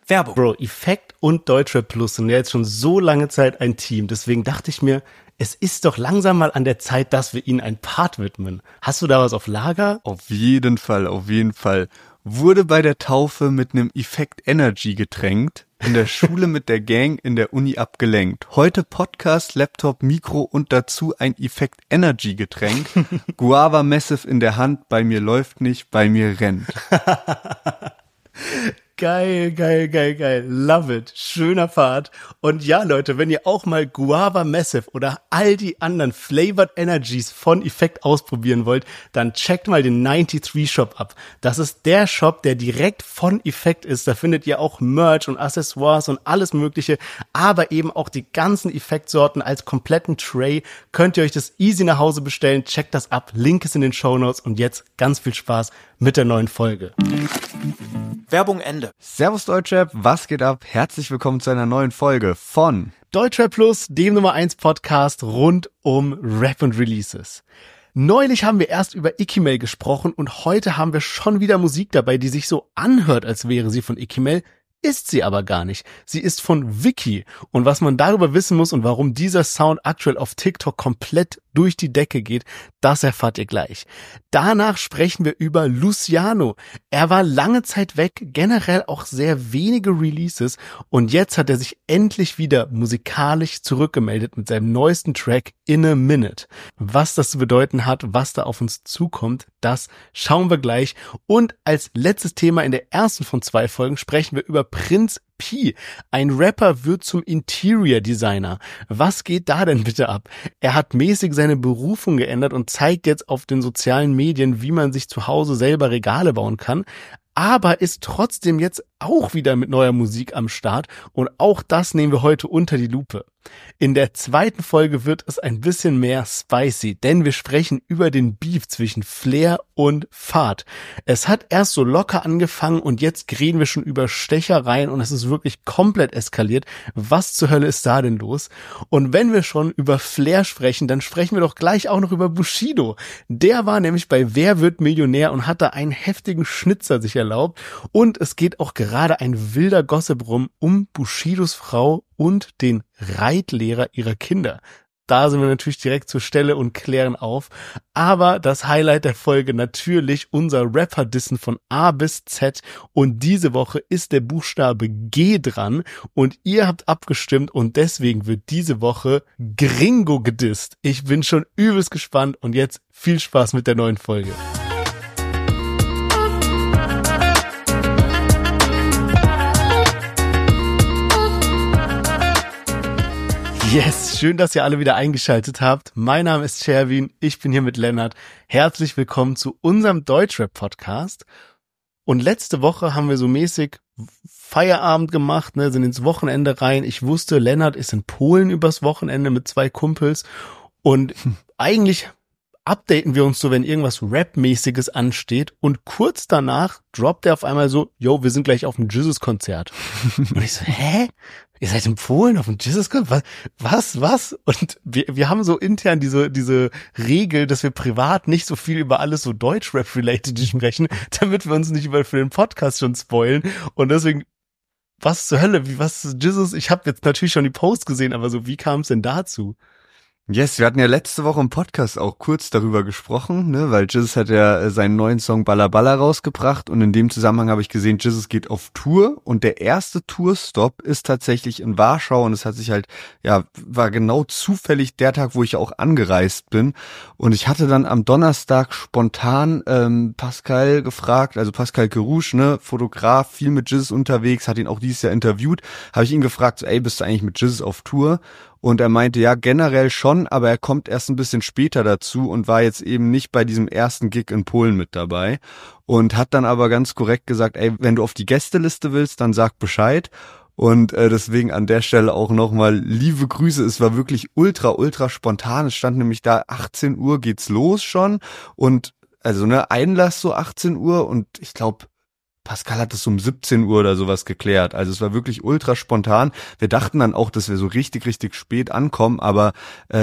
Werbung. Bro, Effekt und Deutschrap Plus sind ja jetzt schon so lange Zeit ein Team. Deswegen dachte ich mir, es ist doch langsam mal an der Zeit, dass wir ihnen einen Part widmen. Hast du da was auf Lager? Auf jeden Fall. Wurde bei der Taufe mit nem Effekt Energy getränkt, in der Schule mit der Gang, in der Uni abgelenkt. Heute Podcast, Laptop, Mikro und dazu ein Effekt Energy Getränk. Guava Massive in der Hand, bei mir läuft nicht, bei mir rennt. Geil. Love it. Schöner Part. Und ja, Leute, wenn ihr auch mal Guava Massive oder all die anderen Flavored Energies von Effekt ausprobieren wollt, dann checkt mal den 93 Shop ab. Das ist der Shop, der direkt von Effekt ist. Da findet ihr auch Merch und Accessoires und alles Mögliche, aber eben auch die ganzen Effektsorten als kompletten Tray. Könnt ihr euch das easy nach Hause bestellen. Checkt das ab. Link ist in den Shownotes und jetzt ganz viel Spaß mit der neuen Folge. Werbung Ende. Servus Deutschrap, was geht ab? Herzlich willkommen zu einer neuen Folge von Deutschrap Plus, dem Nummer 1 Podcast rund um Rap und Releases. Neulich haben wir erst über Ikimel gesprochen und heute haben wir schon wieder Musik dabei, die sich so anhört, als wäre sie von Ikimel, ist sie aber gar nicht. Sie ist von Vicky. Und was man darüber wissen muss und warum dieser Sound aktuell auf TikTok komplett durch die Decke geht, das erfahrt ihr gleich. Danach sprechen wir über Luciano. Er war lange Zeit weg, generell auch sehr wenige Releases und jetzt hat er sich endlich wieder musikalisch zurückgemeldet mit seinem neuesten Track In a Minute. Was das zu bedeuten hat, was da auf uns zukommt, das schauen wir gleich. Und als letztes Thema in der ersten von 2 Folgen sprechen wir über Prinz Pi. Ein Rapper wird zum Interior Designer. Was geht da denn bitte ab? Er hat mäßig seine Berufung geändert und zeigt jetzt auf den sozialen Medien, wie man sich zu Hause selber Regale bauen kann, aber ist trotzdem jetzt auch wieder mit neuer Musik am Start und auch das nehmen wir heute unter die Lupe. In der zweiten Folge wird es ein bisschen mehr spicy, denn wir sprechen über den Beef zwischen Flair und Fahd. Es hat erst so locker angefangen und jetzt reden wir schon über Stechereien und es ist wirklich komplett eskaliert. Was zur Hölle ist da denn los? Und wenn wir schon über Flair sprechen, dann sprechen wir doch gleich auch noch über Bushido. Der war nämlich bei Wer wird Millionär und hat da einen heftigen Schnitzer sich erlaubt und es geht auch gerade ein wilder Gossip rum um Bushidos Frau und den Reitlehrer ihrer Kinder. Da sind wir natürlich direkt zur Stelle und klären auf. Aber das Highlight der Folge natürlich unser Rapper-Dissen von A bis Z. Und diese Woche ist der Buchstabe G dran. Und ihr habt abgestimmt und deswegen wird diese Woche Gringo gedisst. Ich bin schon übelst gespannt und jetzt viel Spaß mit der neuen Folge. Yes, schön, dass ihr alle wieder eingeschaltet habt. Mein Name ist Sherwin, ich bin hier mit Lennart. Herzlich willkommen zu unserem Deutschrap-Podcast. Und letzte Woche haben wir so mäßig Feierabend gemacht, ne, sind ins Wochenende rein. Ich wusste, Lennart ist in Polen übers Wochenende mit 2 Kumpels. Und eigentlich updaten wir uns so, wenn irgendwas Rap-mäßiges ansteht. Und kurz danach droppt er auf einmal so, yo, wir sind gleich auf dem Jesus-Konzert. Und ich so, hä? Ihr seid in Polen auf dem Jesus-Konzert? Was? Und wir haben so intern diese Regel, dass wir privat nicht so viel über alles so Deutsch-Rap-related sprechen, damit wir uns nicht für den Podcast schon spoilen. Und deswegen, was zur Hölle? Was ist Jesus? Ich habe jetzt natürlich schon die Post gesehen, aber so, wie kam es denn dazu? Yes, wir hatten ja letzte Woche im Podcast auch kurz darüber gesprochen, ne, weil Jesus hat ja seinen neuen Song Balla Balla rausgebracht und in dem Zusammenhang habe ich gesehen, Jesus geht auf Tour und der erste Tourstop ist tatsächlich in Warschau und es hat sich halt, ja, war genau zufällig der Tag, wo ich auch angereist bin und ich hatte dann am Donnerstag spontan Pascal gefragt, also Pascal Kerouche, ne, Fotograf, viel mit Jesus unterwegs, hat ihn auch dieses Jahr interviewt, habe ich ihn gefragt, so, ey, bist du eigentlich mit Jesus auf Tour? Und er meinte, ja, generell schon, aber er kommt erst ein bisschen später dazu und war jetzt eben nicht bei diesem ersten Gig in Polen mit dabei und hat dann aber ganz korrekt gesagt, ey, wenn du auf die Gästeliste willst, dann sag Bescheid. Und deswegen an der Stelle auch nochmal liebe Grüße. Es war wirklich ultra spontan. Es stand nämlich da, 18 Uhr geht's los schon und also ne Einlass so 18 Uhr und ich glaube, Pascal hat es um 17 Uhr oder sowas geklärt. Also es war wirklich ultra spontan. Wir dachten dann auch, dass wir so richtig spät ankommen, aber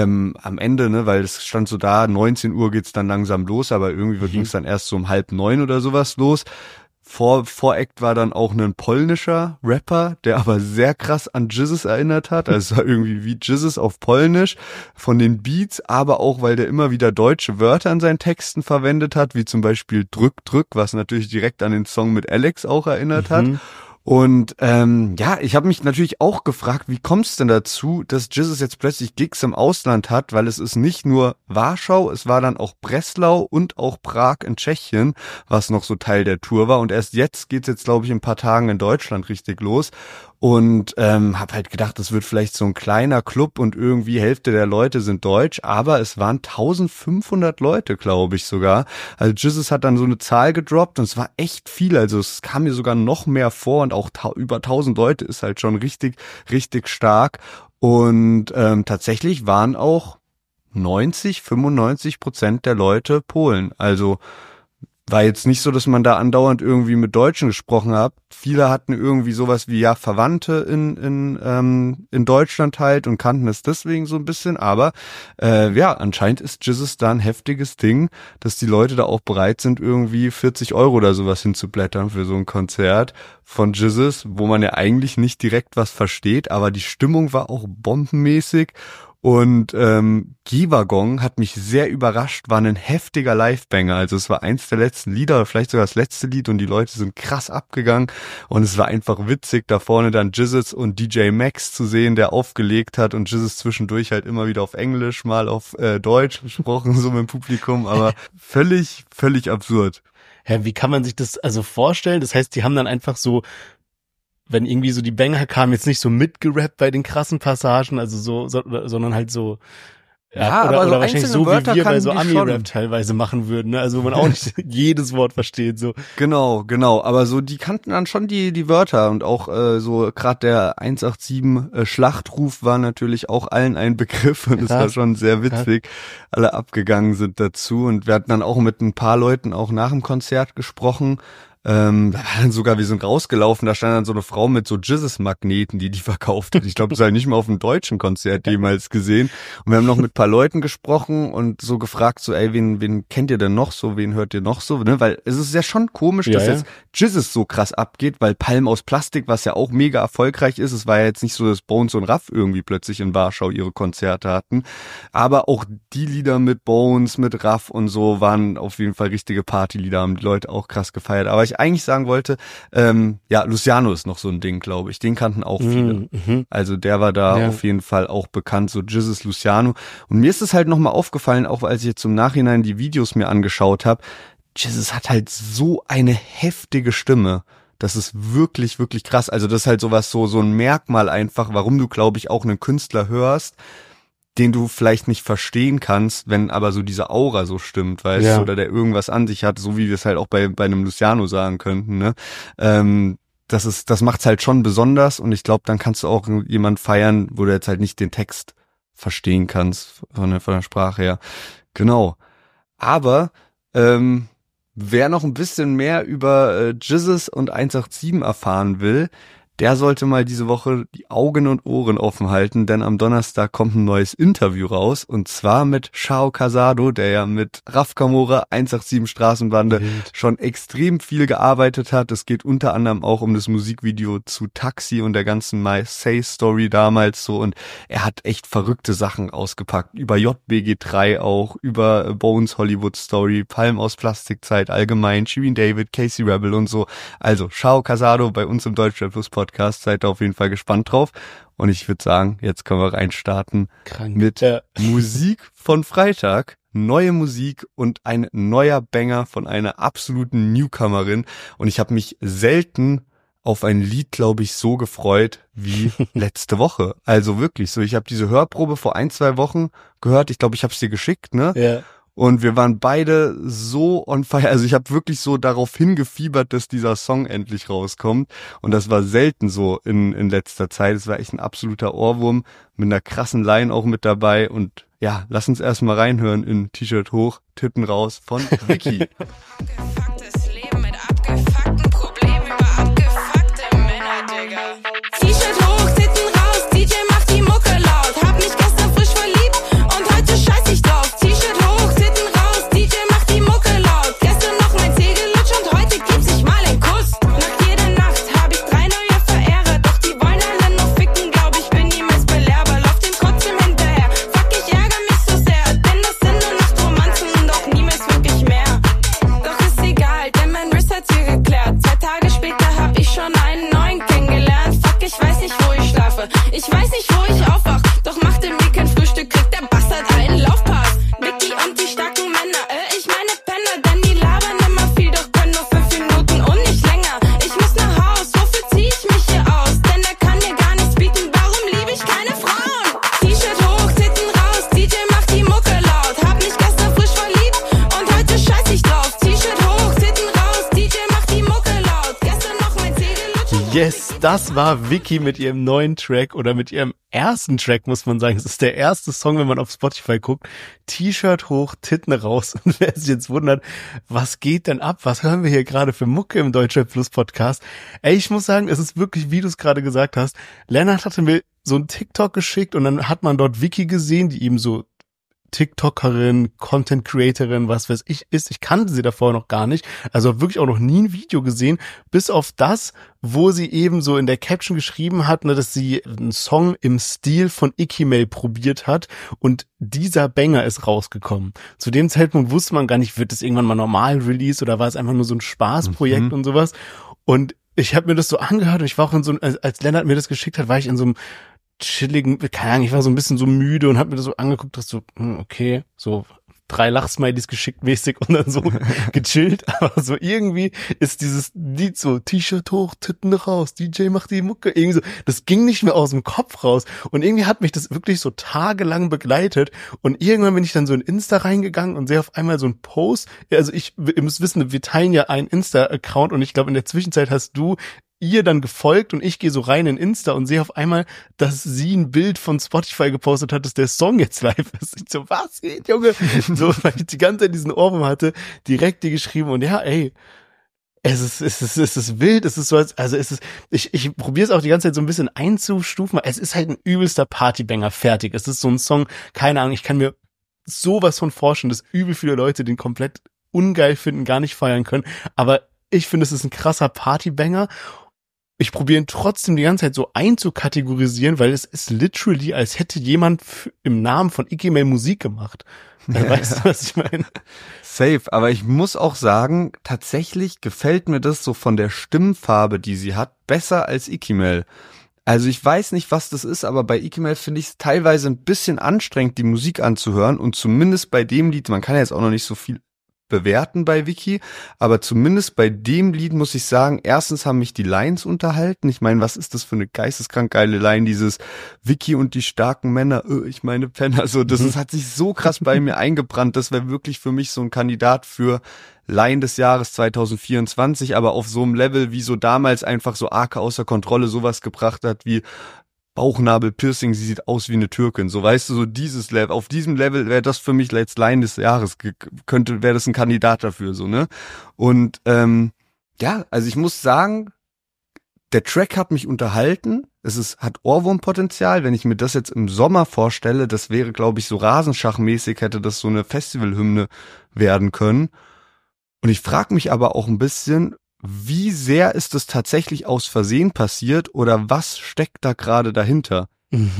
am Ende, ne, weil es stand so da, 19 Uhr geht's dann langsam los, aber irgendwie ging es dann erst so um 8:30 oder sowas los. Voract war dann auch ein polnischer Rapper, der aber sehr krass an Jizzes erinnert hat. Also es war irgendwie wie Jizzes auf Polnisch von den Beats, aber auch, weil der immer wieder deutsche Wörter in seinen Texten verwendet hat, wie zum Beispiel Drück, Drück, was natürlich direkt an den Song mit Alex auch erinnert hat. Und ich habe mich natürlich auch gefragt, wie kommt es denn dazu, dass Jizzes jetzt plötzlich Gigs im Ausland hat, weil es ist nicht nur Warschau, es war dann auch Breslau und auch Prag in Tschechien, was noch so Teil der Tour war. Und erst jetzt geht's jetzt, glaube ich, in ein paar Tagen in Deutschland richtig los. Und habe halt gedacht, das wird vielleicht so ein kleiner Club und irgendwie Hälfte der Leute sind deutsch, aber es waren 1500 Leute, glaube ich sogar. Also Jizzes hat dann so eine Zahl gedroppt und es war echt viel, also es kam mir sogar noch mehr vor und auch über 1000 Leute ist halt schon richtig, richtig stark. Und tatsächlich waren auch 95% der Leute Polen, also war jetzt nicht so, dass man da andauernd irgendwie mit Deutschen gesprochen hat. Viele hatten irgendwie sowas wie Verwandte in Deutschland halt und kannten es deswegen so ein bisschen. Aber anscheinend ist Jizzes da ein heftiges Ding, dass die Leute da auch bereit sind, irgendwie 40 € oder sowas hinzublättern für so ein Konzert von Jizzes, wo man ja eigentlich nicht direkt was versteht, aber die Stimmung war auch bombenmäßig. Und G-Waggon hat mich sehr überrascht, war ein heftiger Livebanger. Also es war eins der letzten Lieder, oder vielleicht sogar das letzte Lied und die Leute sind krass abgegangen. Und es war einfach witzig, da vorne dann Jizzes und DJ Max zu sehen, der aufgelegt hat und Jizzes zwischendurch halt immer wieder auf Englisch, mal auf Deutsch gesprochen, so mit dem Publikum, aber völlig absurd. Ja, wie kann man sich das also vorstellen? Das heißt, die haben dann einfach so, wenn irgendwie so die Banger kamen, jetzt nicht so mitgerappt bei den krassen Passagen, also sondern halt so, oder so wahrscheinlich so, wie wir bei so Ami-Rap teilweise machen würden, ne? Also wo man auch nicht jedes Wort versteht, so. Genau, aber so, die kannten dann schon die Wörter und auch so gerade der 187 Schlachtruf war natürlich auch allen ein Begriff und es war schon sehr witzig. Alle abgegangen sind dazu und wir hatten dann auch mit ein paar Leuten auch nach dem Konzert gesprochen. Da war dann sogar, wir sind rausgelaufen, da stand dann so eine Frau mit so Jizzes-Magneten, die verkauft hat. Ich glaube, das habe ich nicht mal auf einem deutschen Konzert jemals gesehen. Und wir haben noch mit ein paar Leuten gesprochen und so gefragt, so, ey, wen kennt ihr denn noch so, wen hört ihr noch so, ne? Weil es ist ja schon komisch, dass jetzt Jizzes so krass abgeht, weil Palm aus Plastik, was ja auch mega erfolgreich ist, es war ja jetzt nicht so, dass Bones und Raff irgendwie plötzlich in Warschau ihre Konzerte hatten. Aber auch die Lieder mit Bones, mit Raff und so waren auf jeden Fall richtige Partylieder, haben die Leute auch krass gefeiert. Aber ich eigentlich sagen wollte, Luciano ist noch so ein Ding, glaube ich. Den kannten auch viele. Also der war da auf jeden Fall auch bekannt, so Jizzes Luciano. Und mir ist es halt nochmal aufgefallen, auch als ich jetzt im Nachhinein die Videos mir angeschaut habe, Jizzes hat halt so eine heftige Stimme. Das ist wirklich, wirklich krass. Also das ist halt sowas, so ein Merkmal einfach, warum du, glaube ich, auch einen Künstler hörst, den du vielleicht nicht verstehen kannst, wenn aber so diese Aura so stimmt, weißt du, oder der irgendwas an sich hat, so wie wir es halt auch bei einem Luciano sagen könnten, ne? Das macht's halt schon besonders und ich glaube, dann kannst du auch jemand feiern, wo du jetzt halt nicht den Text verstehen kannst von der Sprache her. Genau. Aber wer noch ein bisschen mehr über Jizzes und 187 erfahren will, der sollte mal diese Woche die Augen und Ohren offen halten, denn am Donnerstag kommt ein neues Interview raus und zwar mit Shao Casado, der ja mit Raf Camora, 187 Straßenbande schon extrem viel gearbeitet hat. Es geht unter anderem auch um das Musikvideo zu Taxi und der ganzen My Say Story damals so und er hat echt verrückte Sachen ausgepackt, über JBG3 auch, über Bones Hollywood Story, Palm aus Plastikzeit allgemein, Shirin David, Casey Rebel und so. Also Shao Casado bei uns im Deutschrap Plus Podcast, seid ihr auf jeden Fall gespannt drauf. Und ich würde sagen, jetzt können wir reinstarten mit Musik von Freitag. Neue Musik und ein neuer Banger von einer absoluten Newcomerin. Und ich habe mich selten auf ein Lied, glaube ich, so gefreut wie letzte Woche. Also wirklich so. Ich habe diese Hörprobe vor 1-2 Wochen gehört. Ich glaube, ich habe es dir geschickt, ne? Ja. Und wir waren beide so on fire. Also ich habe wirklich so darauf hingefiebert, dass dieser Song endlich rauskommt. Und das war selten so in letzter Zeit. Es war echt ein absoluter Ohrwurm mit einer krassen Line auch mit dabei. Und ja, lass uns erstmal reinhören in T-Shirt hoch, Titten raus von Vicky. Abgefucktes Leben mit abgefuckten Problemen über abgefuckte Männer, Digga. T-Shirt hoch, Titten raus, DJ macht die Mucke laut. Hab mich gestern frisch verliebt und heute scheiß ich drauf. T-Shirt hoch, Titten raus, DJ macht die Mucke laut. Gestern noch mein Zeh gelutscht und heute gibt's sich mal einen Kuss. Yes, das war Vicky mit ihrem neuen Track oder mit ihrem ersten Track, muss man sagen. Es ist der erste Song, wenn man auf Spotify guckt. T-Shirt hoch, Titten raus. Und wer sich jetzt wundert, was geht denn ab? Was hören wir hier gerade für Mucke im Deutschrap Plus Podcast? Ey, ich muss sagen, es ist wirklich, wie du es gerade gesagt hast. Lennart hatte mir so ein TikTok geschickt und dann hat man dort Vicky gesehen, die ihm so TikTokerin, Content Creatorin, was weiß ich ist. Ich kannte sie davor noch gar nicht. Also wirklich auch noch nie ein Video gesehen, bis auf das, wo sie eben so in der Caption geschrieben hat, ne, dass sie einen Song im Stil von Ikimel probiert hat und dieser Banger ist rausgekommen. Zu dem Zeitpunkt wusste man gar nicht, wird das irgendwann mal normal released oder war es einfach nur so ein Spaßprojekt und sowas. Und ich habe mir das so angehört und ich war auch in so, als Lennart mir das geschickt hat, war ich in so einem chilligen, keine Ahnung, ich war so ein bisschen so müde und hab mir das so angeguckt, dass so, okay, so 3 Lachsmileys geschickt mäßig und dann so gechillt, aber so irgendwie ist dieses Lied so, T-Shirt hoch, Titten raus, DJ macht die Mucke, irgendwie so, das ging nicht mehr aus dem Kopf raus und irgendwie hat mich das wirklich so tagelang begleitet und irgendwann bin ich dann so in Insta reingegangen und sehe auf einmal so einen Post, also ihr müsst wissen, wir teilen ja einen Insta-Account und ich glaube in der Zwischenzeit hast du ihr dann gefolgt und ich gehe so rein in Insta und sehe auf einmal, dass sie ein Bild von Spotify gepostet hat, dass der Song jetzt live ist. Ich so, was geht, Junge? So, weil ich die ganze Zeit diesen Ohrwurm hatte, direkt dir geschrieben und ja, ey, es ist wild, es ist so, also es ist, ich probiere es auch die ganze Zeit so ein bisschen einzustufen, es ist halt ein übelster Partybanger, fertig. Es ist so ein Song, keine Ahnung, ich kann mir sowas von vorstellen, dass übel viele Leute den komplett ungeil finden, gar nicht feiern können, aber ich finde, es ist ein krasser Partybanger. Ich probiere ihn trotzdem die ganze Zeit so einzukategorisieren, weil es ist literally, als hätte jemand im Namen von Ikimel Musik gemacht. Weißt du, was ich meine? Safe, aber ich muss auch sagen, tatsächlich gefällt mir das so von der Stimmfarbe, die sie hat, besser als Ikimel. Also ich weiß nicht, was das ist, aber bei Ikimel finde ich es teilweise ein bisschen anstrengend, die Musik anzuhören und zumindest bei dem Lied, man kann ja jetzt auch noch nicht so viel bewerten bei Vicky, aber zumindest bei dem Lied muss ich sagen, erstens haben mich die Lines unterhalten. Ich meine, was ist das für eine geisteskrank geile Line, dieses Vicky und die starken Männer, ich meine Penner, so, das hat sich so krass bei mir eingebrannt, das wäre wirklich für mich so ein Kandidat für Line des Jahres 2024, aber auf so einem Level, wie so damals einfach so arg außer Kontrolle sowas gebracht hat, wie Bauchnabel-Piercing, sie sieht aus wie eine Türkin. So, weißt du, so dieses Level, auf diesem Level wäre das für mich als Line des Jahres, wäre das ein Kandidat dafür, so, ne? Und, ja, also ich muss sagen, der Track hat mich unterhalten, hat Ohrwurmpotenzial, wenn ich mir das jetzt im Sommer vorstelle, das wäre, glaube ich, so Rasenschachmäßig, hätte das so eine Festivalhymne werden können. Und ich frage mich aber auch ein bisschen, wie sehr ist es tatsächlich aus Versehen passiert oder was steckt da gerade dahinter?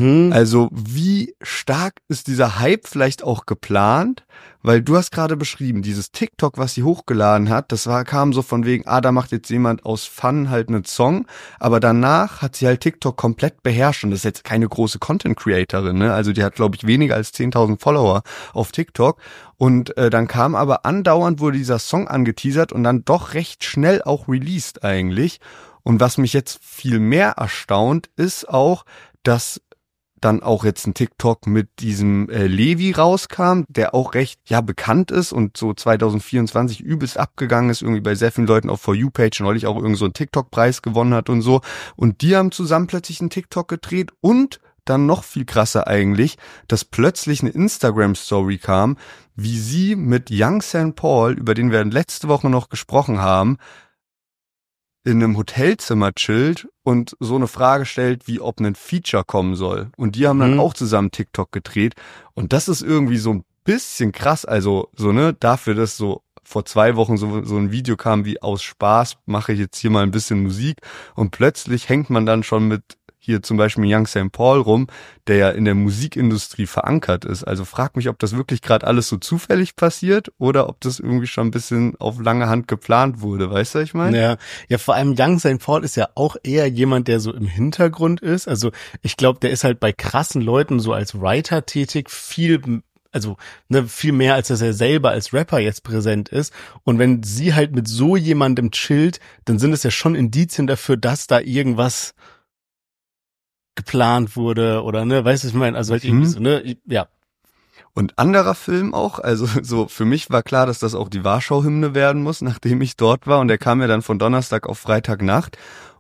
Also wie stark ist dieser Hype vielleicht auch geplant? Weil du hast gerade beschrieben, dieses TikTok, was sie hochgeladen hat, kam so von wegen, da macht jetzt jemand aus Fun halt einen Song, aber danach hat sie halt TikTok komplett beherrscht und das ist jetzt keine große Content-Creatorin, ne? Also die hat, glaube ich, weniger als 10.000 Follower auf TikTok und dann kam aber andauernd, wurde dieser Song angeteasert und dann doch recht schnell auch released eigentlich. Und was mich jetzt viel mehr erstaunt, ist auch, dass dann auch jetzt ein TikTok mit diesem Levi rauskam, der auch recht bekannt ist und so 2024 übelst abgegangen ist, irgendwie bei sehr vielen Leuten auf For You-Page neulich auch irgend so einen TikTok-Preis gewonnen hat und so. Und die haben zusammen plötzlich einen TikTok gedreht und dann noch viel krasser eigentlich, dass plötzlich eine Instagram-Story kam, wie sie mit Young St. Paul, über den wir letzte Woche noch gesprochen haben, in einem Hotelzimmer chillt und so eine Frage stellt, wie ob ein Feature kommen soll. Und die haben dann auch zusammen TikTok gedreht. Und das ist irgendwie so ein bisschen krass. Also so, ne, dafür, dass so vor 2 Wochen so ein Video kam wie aus Spaß, mache ich jetzt hier mal ein bisschen Musik. Und plötzlich hängt man dann schon mit hier zum Beispiel Young St. Paul rum, der ja in der Musikindustrie verankert ist. Also frag mich, ob das wirklich gerade alles so zufällig passiert oder ob das irgendwie schon ein bisschen auf lange Hand geplant wurde. Weißt du, was ich meine? Ja, vor allem Young St. Paul ist ja auch eher jemand, der so im Hintergrund ist. Also ich glaube, der ist halt bei krassen Leuten so als Writer tätig, viel mehr, als dass er selber als Rapper jetzt präsent ist. Und wenn sie halt mit so jemandem chillt, dann sind es ja schon Indizien dafür, dass da irgendwas geplant wurde oder, ne, weißt du, ich meine, also halt irgendwie so, ne, ja. Und anderer Film auch, also so für mich war klar, dass das auch die Warschau-Hymne werden muss, nachdem ich dort war und der kam ja dann von Donnerstag auf Freitagnacht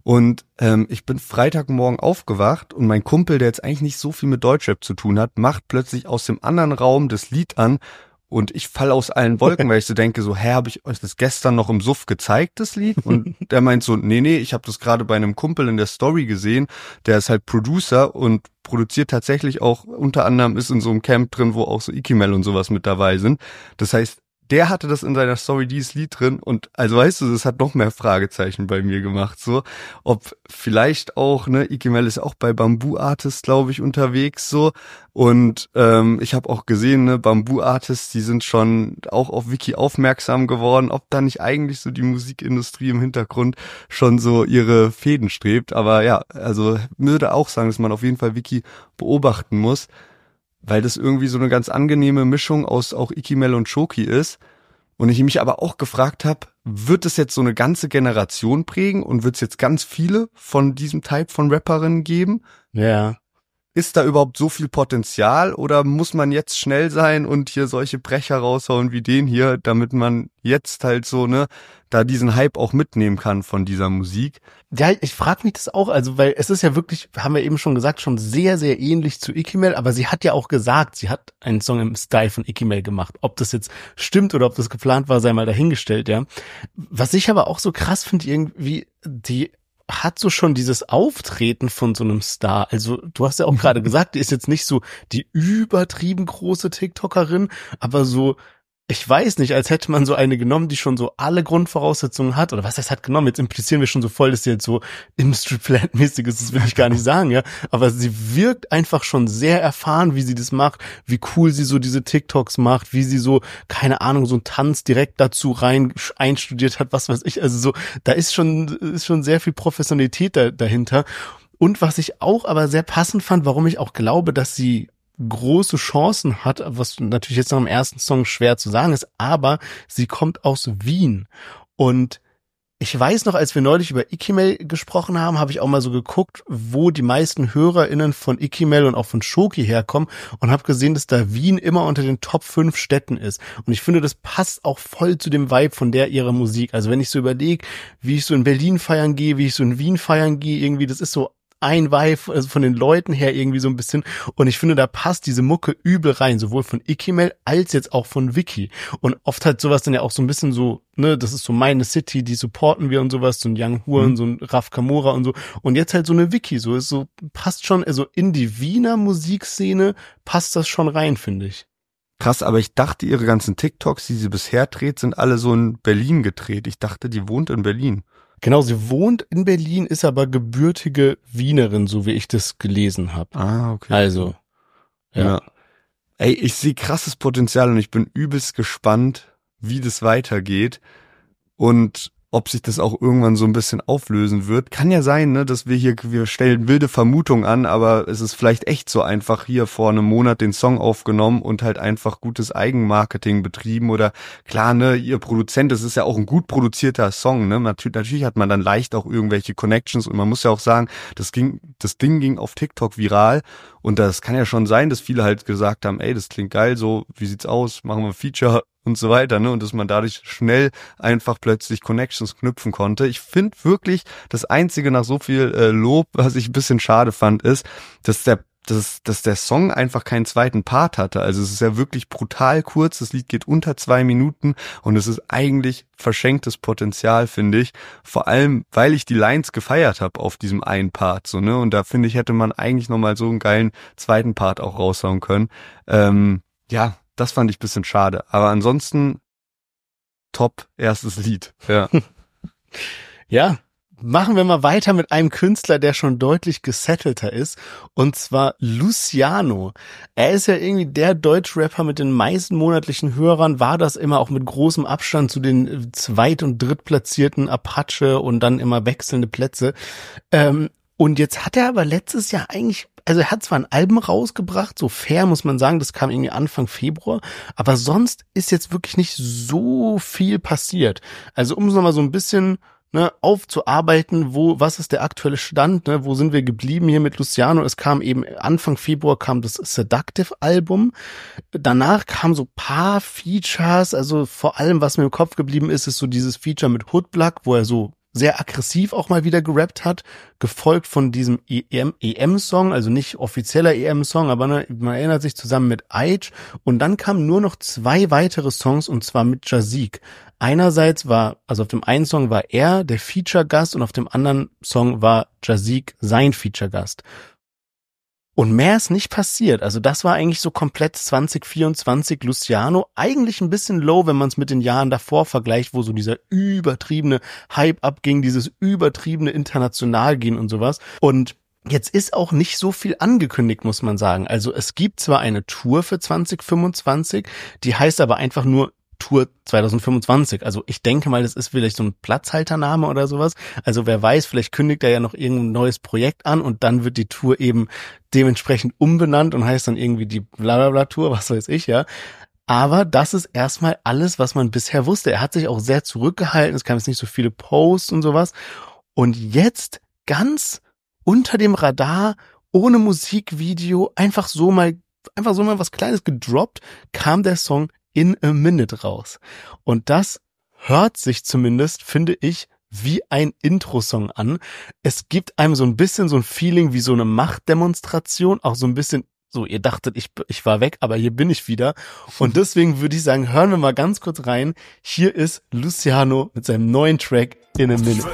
Und ich bin Freitagmorgen aufgewacht und mein Kumpel, der jetzt eigentlich nicht so viel mit Deutschrap zu tun hat, macht plötzlich aus dem anderen Raum das Lied an und ich falle aus allen Wolken, weil ich so denke, so, habe ich euch das gestern noch im Suff gezeigt, das Lied? Und der meint so, nee, ich habe das gerade bei einem Kumpel in der Story gesehen, der ist halt Producer und produziert tatsächlich auch, unter anderem ist in so einem Camp drin, wo auch so Ikimel und sowas mit dabei sind. Das heißt, der hatte das in seiner Story, dieses Lied drin und also weißt du, das hat noch mehr Fragezeichen bei mir gemacht, so, ob vielleicht auch, ne, Ikimel ist auch bei Bamboo Artists, glaube ich, unterwegs, so, und ich habe auch gesehen, ne, Bamboo Artists, die sind schon auch auf Wiki aufmerksam geworden, ob da nicht eigentlich so die Musikindustrie im Hintergrund schon so ihre Fäden strebt, aber ja, also würde auch sagen, dass man auf jeden Fall Wiki beobachten muss, weil das irgendwie so eine ganz angenehme Mischung aus auch Ikimel und Shoki ist. Und ich mich aber auch gefragt habe, wird es jetzt so eine ganze Generation prägen und wird es jetzt ganz viele von diesem Type von Rapperinnen geben? Ja. Ist da überhaupt so viel Potenzial oder muss man jetzt schnell sein und hier solche Brecher raushauen wie den hier, damit man jetzt halt so, ne, da diesen Hype auch mitnehmen kann von dieser Musik? Ja, ich frage mich das auch, also weil es ist ja wirklich, haben wir eben schon gesagt, schon sehr, sehr ähnlich zu Ikimel, aber sie hat ja auch gesagt, sie hat einen Song im Style von Ikimel gemacht. Ob das jetzt stimmt oder ob das geplant war, sei mal dahingestellt, ja. Was ich aber auch so krass finde, irgendwie, die hat so schon dieses Auftreten von so einem Star. Also du hast ja auch gerade gesagt, die ist jetzt nicht so die übertrieben große TikTokerin, aber so, ich weiß nicht, als hätte man so eine genommen, die schon so alle Grundvoraussetzungen hat. Oder was heißt hat genommen? Jetzt implizieren wir schon so voll, dass sie jetzt so im Strip-Flat-mäßig ist. Das will ich gar nicht sagen, ja. Aber sie wirkt einfach schon sehr erfahren, wie sie das macht, wie cool sie so diese TikToks macht, wie sie so, keine Ahnung, so einen Tanz direkt dazu rein einstudiert hat, was weiß ich. Also so, da ist schon sehr viel Professionalität dahinter. Und was ich auch aber sehr passend fand, warum ich auch glaube, dass sie große Chancen hat, was natürlich jetzt nach dem ersten Song schwer zu sagen ist, aber sie kommt aus Wien. Und ich weiß noch, als wir neulich über Ikimel gesprochen haben, habe ich auch mal so geguckt, wo die meisten HörerInnen von Ikimel und auch von Shoki herkommen und habe gesehen, dass da Wien immer unter den Top 5 Städten ist. Und ich finde, das passt auch voll zu dem Vibe von ihrer Musik. Also wenn ich so überlege, wie ich so in Berlin feiern gehe, wie ich so in Wien feiern gehe, irgendwie, das ist so ein Vibe, also von den Leuten her irgendwie so ein bisschen. Und ich finde, da passt diese Mucke übel rein, sowohl von Ikimel als jetzt auch von Wiki. Und oft hat sowas dann ja auch so ein bisschen so, ne, das ist so meine City, die supporten wir und sowas, so ein Young Huren, so ein Raf Kamora und so. Und jetzt halt so eine Wiki, so ist so, passt schon, also in die Wiener Musikszene passt das schon rein, finde ich. Krass, aber ich dachte, ihre ganzen TikToks, die sie bisher dreht, sind alle so in Berlin gedreht. Ich dachte, die wohnt in Berlin. Genau, sie wohnt in Berlin, ist aber gebürtige Wienerin, so wie ich das gelesen habe. Ah, okay. Also, ja. Ey, ich sehe krasses Potenzial und ich bin übelst gespannt, wie das weitergeht und ob sich das auch irgendwann so ein bisschen auflösen wird. Kann ja sein, ne, dass wir stellen wilde Vermutungen an, aber es ist vielleicht echt so einfach hier vor einem Monat den Song aufgenommen und halt einfach gutes Eigenmarketing betrieben oder klar, ne, ihr Produzent, das ist ja auch ein gut produzierter Song, ne, natürlich hat man dann leicht auch irgendwelche Connections und man muss ja auch sagen, das Ding ging auf TikTok viral und das kann ja schon sein, dass viele halt gesagt haben, ey, das klingt geil, so, wie sieht's aus, machen wir ein Feature und so weiter, ne, und dass man dadurch schnell einfach plötzlich Connections knüpfen konnte. Ich finde wirklich, das Einzige nach so viel Lob, was ich ein bisschen schade fand, ist, dass der Song einfach keinen zweiten Part hatte. Also es ist ja wirklich brutal kurz, das Lied geht unter 2 Minuten und es ist eigentlich verschenktes Potenzial, finde ich. Vor allem, weil ich die Lines gefeiert habe auf diesem einen Part, so, ne, und da finde ich, hätte man eigentlich nochmal so einen geilen zweiten Part auch raushauen können. Ja, das fand ich ein bisschen schade. Aber ansonsten top erstes Lied. Ja. Ja, machen wir mal weiter mit einem Künstler, der schon deutlich gesettelter ist. Und zwar Luciano. Er ist ja irgendwie der Deutschrapper mit den meisten monatlichen Hörern. War das immer auch mit großem Abstand zu den zweit- und drittplatzierten Apache und dann immer wechselnde Plätze. Und jetzt hat er aber letztes Jahr eigentlich, also er hat zwar ein Album rausgebracht, so fair muss man sagen, das kam irgendwie Anfang Februar, aber sonst ist jetzt wirklich nicht so viel passiert. Also um es nochmal so ein bisschen, ne, aufzuarbeiten, was ist der aktuelle Stand, ne, wo sind wir geblieben hier mit Luciano? Es kam eben Anfang Februar kam das Seductive-Album, danach kamen so paar Features, also vor allem, was mir im Kopf geblieben ist, ist so dieses Feature mit Hoodblack, wo er so sehr aggressiv auch mal wieder gerappt hat, gefolgt von diesem EM-Song, also nicht offizieller EM-Song, aber ne, man erinnert sich, zusammen mit Aitch, und dann kamen nur noch 2 weitere Songs, und zwar mit Jazik. Einerseits also auf dem einen Song war er der Feature-Gast und auf dem anderen Song war Jazik sein Feature-Gast. Und mehr ist nicht passiert. Also das war eigentlich so komplett 2024 Luciano. Eigentlich ein bisschen low, wenn man es mit den Jahren davor vergleicht, wo so dieser übertriebene Hype abging, dieses übertriebene Internationalgehen und sowas. Und jetzt ist auch nicht so viel angekündigt, muss man sagen. Also es gibt zwar eine Tour für 2025, die heißt aber einfach nur Tour 2025. Also ich denke mal, das ist vielleicht so ein Platzhaltername oder sowas. Also wer weiß, vielleicht kündigt er ja noch irgendein neues Projekt an und dann wird die Tour eben dementsprechend umbenannt und heißt dann irgendwie die Blablabla-Tour, was weiß ich, ja. Aber das ist erstmal alles, was man bisher wusste. Er hat sich auch sehr zurückgehalten, es kamen jetzt nicht so viele Posts und sowas. Und jetzt ganz unter dem Radar, ohne Musikvideo, einfach so mal was Kleines gedroppt, kam der Song In a Minute raus. Und das hört sich zumindest, finde ich, wie ein Intro-Song an. Es gibt einem so ein bisschen so ein Feeling wie so eine Machtdemonstration, auch so ein bisschen so, ihr dachtet, ich war weg, aber hier bin ich wieder. Und deswegen würde ich sagen, hören wir mal ganz kurz rein. Hier ist Luciano mit seinem neuen Track In a Minute.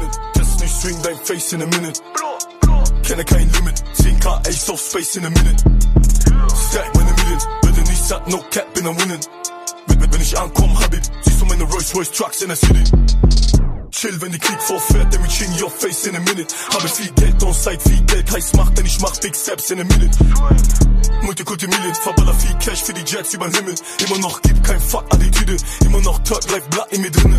Kenne kein Limit, 10k Ace auf Space in a Minute. Stack meine Millions, bitte nicht satt, no cap, bin am Winnen. Wenn ich ankomm, Habib, siehst du meine Rolls-Royce Trucks in der City. Chill, wenn die Krieg vorfährt, then we ching your face in a minute. Habe viel Geld on site, viel Geld heiß macht, denn ich mach Big Steps in a Minute. Multikulti Millions, verballer viel Cash für die Jets übern Himmel. Immer noch gibt kein Fuck-Attitüde, immer noch Third Life Blatt in mir drinne.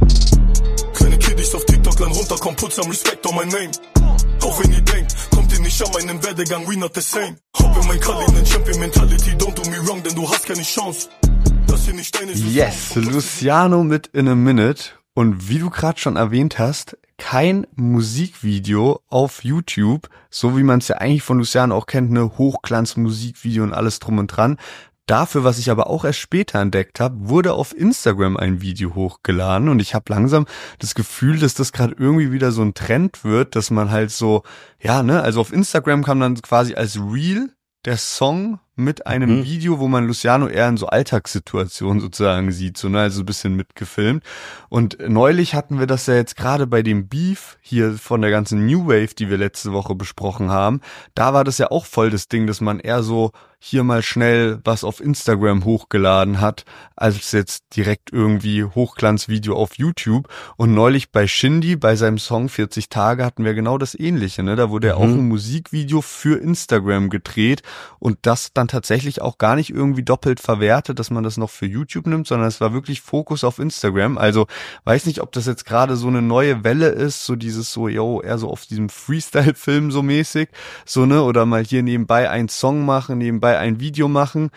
Kleine Kiddies auf TikTok, dann runter, komm, put some respect on my name. Auch wenn ihr denkt, kommt ihr nicht an meinem Werdegang, we not the same. Hopp in mein Kalender, Champion Mentality, don't do me wrong, denn du hast keine Chance. Das hier nicht deine Yes, Luciano mit In a Minute. Und wie du gerade schon erwähnt hast, kein Musikvideo auf YouTube, so wie man es ja eigentlich von Luciano auch kennt, ne Hochglanz-Musikvideo und alles drum und dran. Dafür, was ich aber auch erst später entdeckt habe, wurde auf Instagram ein Video hochgeladen und ich habe langsam das Gefühl, dass das gerade irgendwie wieder so ein Trend wird, dass man halt so, ja, ne, also auf Instagram kam dann quasi als Reel der Song mit einem Video, wo man Luciano eher in so Alltagssituationen sozusagen sieht, so, ne, also ein bisschen mitgefilmt. Und neulich hatten wir das ja jetzt gerade bei dem Beef hier von der ganzen New Wave, die wir letzte Woche besprochen haben. Da war das ja auch voll das Ding, dass man eher so hier mal schnell was auf Instagram hochgeladen hat, als jetzt direkt irgendwie Hochglanzvideo auf YouTube. Und neulich bei Shindy, bei seinem Song 40 Tage, hatten wir genau das Ähnliche, ne? Da wurde ja auch ein Musikvideo für Instagram gedreht und das dann tatsächlich auch gar nicht irgendwie doppelt verwertet, dass man das noch für YouTube nimmt, sondern es war wirklich Fokus auf Instagram. Also weiß nicht, ob das jetzt gerade so eine neue Welle ist, so dieses so, eher so auf diesem Freestyle-Film so mäßig, so, ne, oder mal hier nebenbei einen Song machen, nebenbei ein Video machen.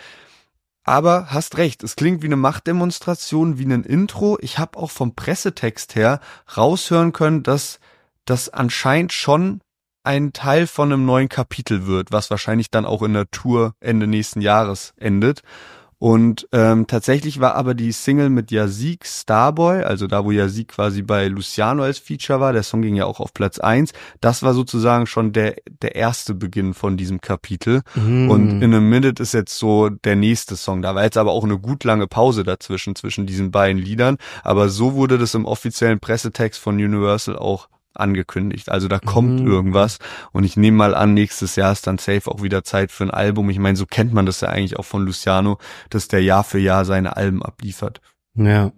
Aber hast recht, es klingt wie eine Machtdemonstration, wie ein Intro. Ich habe auch vom Pressetext her raushören können, dass das anscheinend schon ein Teil von einem neuen Kapitel wird, was wahrscheinlich dann auch in der Tour Ende nächsten Jahres endet. Und tatsächlich war aber die Single mit Jazik, Starboy, also da, wo Jazik quasi bei Luciano als Feature war, der Song ging ja auch auf Platz 1, das war sozusagen schon der erste Beginn von diesem Kapitel. Und In a Minute ist jetzt so der nächste Song. Da war jetzt aber auch eine gut lange Pause dazwischen, zwischen diesen beiden Liedern. Aber so wurde das im offiziellen Pressetext von Universal auch angekündigt. Also da kommt irgendwas und ich nehme mal an, nächstes Jahr ist dann safe auch wieder Zeit für ein Album. Ich meine, so kennt man das ja eigentlich auch von Luciano, dass der Jahr für Jahr seine Alben abliefert. Ja.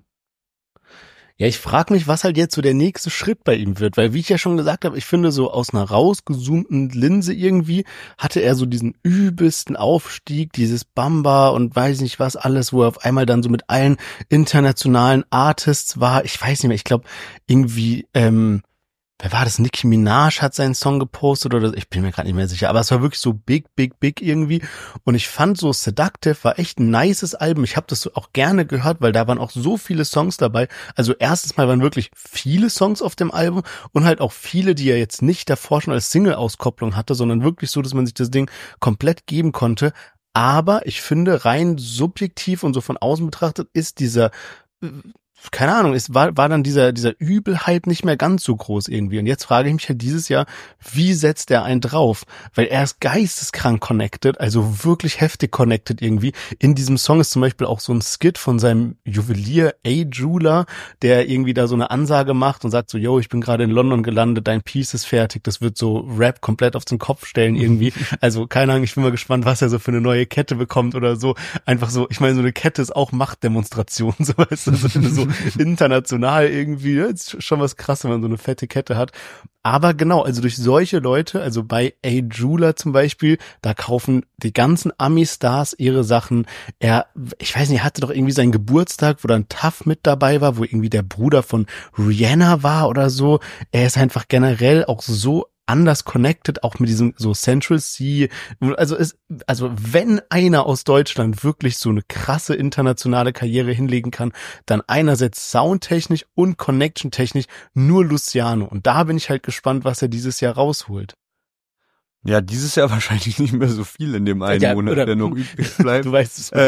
Ja, ich frage mich, was halt jetzt so der nächste Schritt bei ihm wird, weil wie ich ja schon gesagt habe, ich finde so aus einer rausgezoomten Linse irgendwie hatte er so diesen übelsten Aufstieg, dieses Bamba und weiß nicht was alles, wo er auf einmal dann so mit allen internationalen Artists war. Ich weiß nicht mehr, ich glaube irgendwie, wer war das? Nicki Minaj hat seinen Song gepostet oder ich bin mir gerade nicht mehr sicher, aber es war wirklich so big irgendwie und ich fand so Seductive war echt ein nices Album. Ich habe das so auch gerne gehört, weil da waren auch so viele Songs dabei. Also erstens mal waren wirklich viele Songs auf dem Album und halt auch viele, die er jetzt nicht davor schon als Single-Auskopplung hatte, sondern wirklich so, dass man sich das Ding komplett geben konnte. Aber ich finde rein subjektiv und so von außen betrachtet ist dieser keine Ahnung, es war dann dieser Übel-Hype nicht mehr ganz so groß irgendwie. Und jetzt frage ich mich halt dieses Jahr, wie setzt er einen drauf? Weil er ist geisteskrank connected, also wirklich heftig connected irgendwie. In diesem Song ist zum Beispiel auch so ein Skit von seinem Juwelier A-Jeweler, der irgendwie da so eine Ansage macht und sagt so, yo, ich bin gerade in London gelandet, dein Piece ist fertig, das wird so Rap komplett auf den Kopf stellen irgendwie. Also keine Ahnung, ich bin mal gespannt, was er so für eine neue Kette bekommt oder so. Einfach so, ich meine, so eine Kette ist auch Machtdemonstration, so weißt du, so international irgendwie, ja, ist schon was krass, wenn man so eine fette Kette hat. Aber genau, also durch solche Leute, also bei A-Jeweler zum Beispiel, da kaufen die ganzen Ami-Stars ihre Sachen. Ich weiß nicht, er hatte doch irgendwie seinen Geburtstag, wo dann Tuff mit dabei war, wo irgendwie der Bruder von Rihanna war oder so. Er ist einfach generell auch so anders connected, auch mit diesem so Central C. Also wenn einer aus Deutschland wirklich so eine krasse internationale Karriere hinlegen kann, dann einerseits soundtechnisch und connection-technisch nur Luciano. Und da bin ich halt gespannt, was er dieses Jahr rausholt. Ja, dieses Jahr wahrscheinlich nicht mehr so viel in dem einen Monat, der noch übrig bleibt. Du weißt es.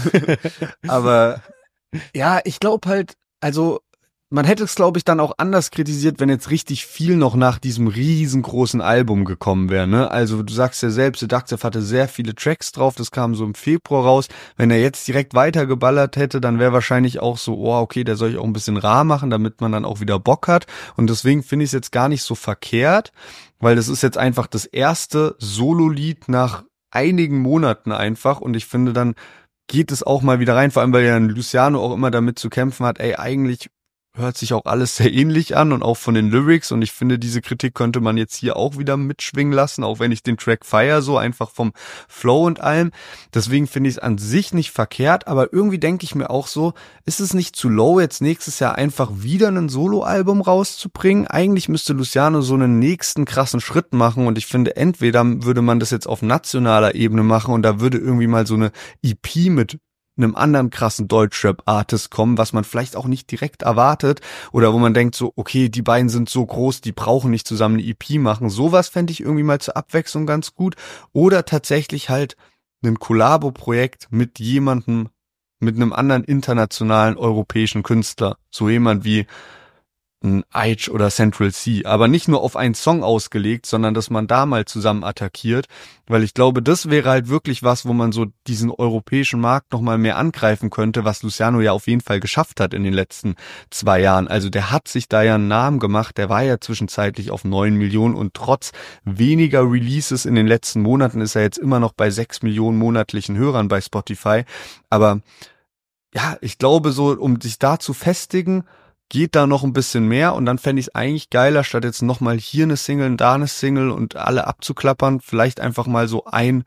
Aber ja, ich glaube halt, also man hätte es, glaube ich, dann auch anders kritisiert, wenn jetzt richtig viel noch nach diesem riesengroßen Album gekommen wäre, ne? Also du sagst ja selbst, Seductive hatte sehr viele Tracks drauf, das kam so im Februar raus. Wenn er jetzt direkt weitergeballert hätte, dann wäre wahrscheinlich auch so, oh, okay, der soll ich auch ein bisschen rar machen, damit man dann auch wieder Bock hat. Und deswegen finde ich es jetzt gar nicht so verkehrt, weil das ist jetzt einfach das erste Solo-Lied nach einigen Monaten einfach. Und ich finde, dann geht es auch mal wieder rein, vor allem, weil ja Luciano auch immer damit zu kämpfen hat, ey, eigentlich hört sich auch alles sehr ähnlich an und auch von den Lyrics, und ich finde, diese Kritik könnte man jetzt hier auch wieder mitschwingen lassen, auch wenn ich den Track feiere, so einfach vom Flow und allem. Deswegen finde ich es an sich nicht verkehrt, aber irgendwie denke ich mir auch so, ist es nicht zu low, jetzt nächstes Jahr einfach wieder ein Soloalbum rauszubringen? Eigentlich müsste Luciano so einen nächsten krassen Schritt machen, und ich finde, entweder würde man das jetzt auf nationaler Ebene machen und da würde irgendwie mal so eine EP mit einem anderen krassen Deutschrap-Artist kommen, was man vielleicht auch nicht direkt erwartet, oder wo man denkt so, okay, die beiden sind so groß, die brauchen nicht zusammen eine EP machen. Sowas fände ich irgendwie mal zur Abwechslung ganz gut. Oder tatsächlich halt ein Kollabo-Projekt mit jemandem, mit einem anderen internationalen europäischen Künstler. So jemand wie ein Aitch oder Central C, aber nicht nur auf einen Song ausgelegt, sondern dass man da mal zusammen attackiert, weil ich glaube, das wäre halt wirklich was, wo man so diesen europäischen Markt nochmal mehr angreifen könnte, was Luciano ja auf jeden Fall geschafft hat in den letzten 2 Jahren. Also der hat sich da ja einen Namen gemacht, der war ja zwischenzeitlich auf 9 Millionen, und trotz weniger Releases in den letzten Monaten ist er jetzt immer noch bei 6 Millionen monatlichen Hörern bei Spotify. Aber ja, ich glaube so, um sich da zu festigen, geht da noch ein bisschen mehr, und dann fände ich es eigentlich geiler, statt jetzt nochmal hier eine Single, da eine Single und alle abzuklappern, vielleicht einfach mal so ein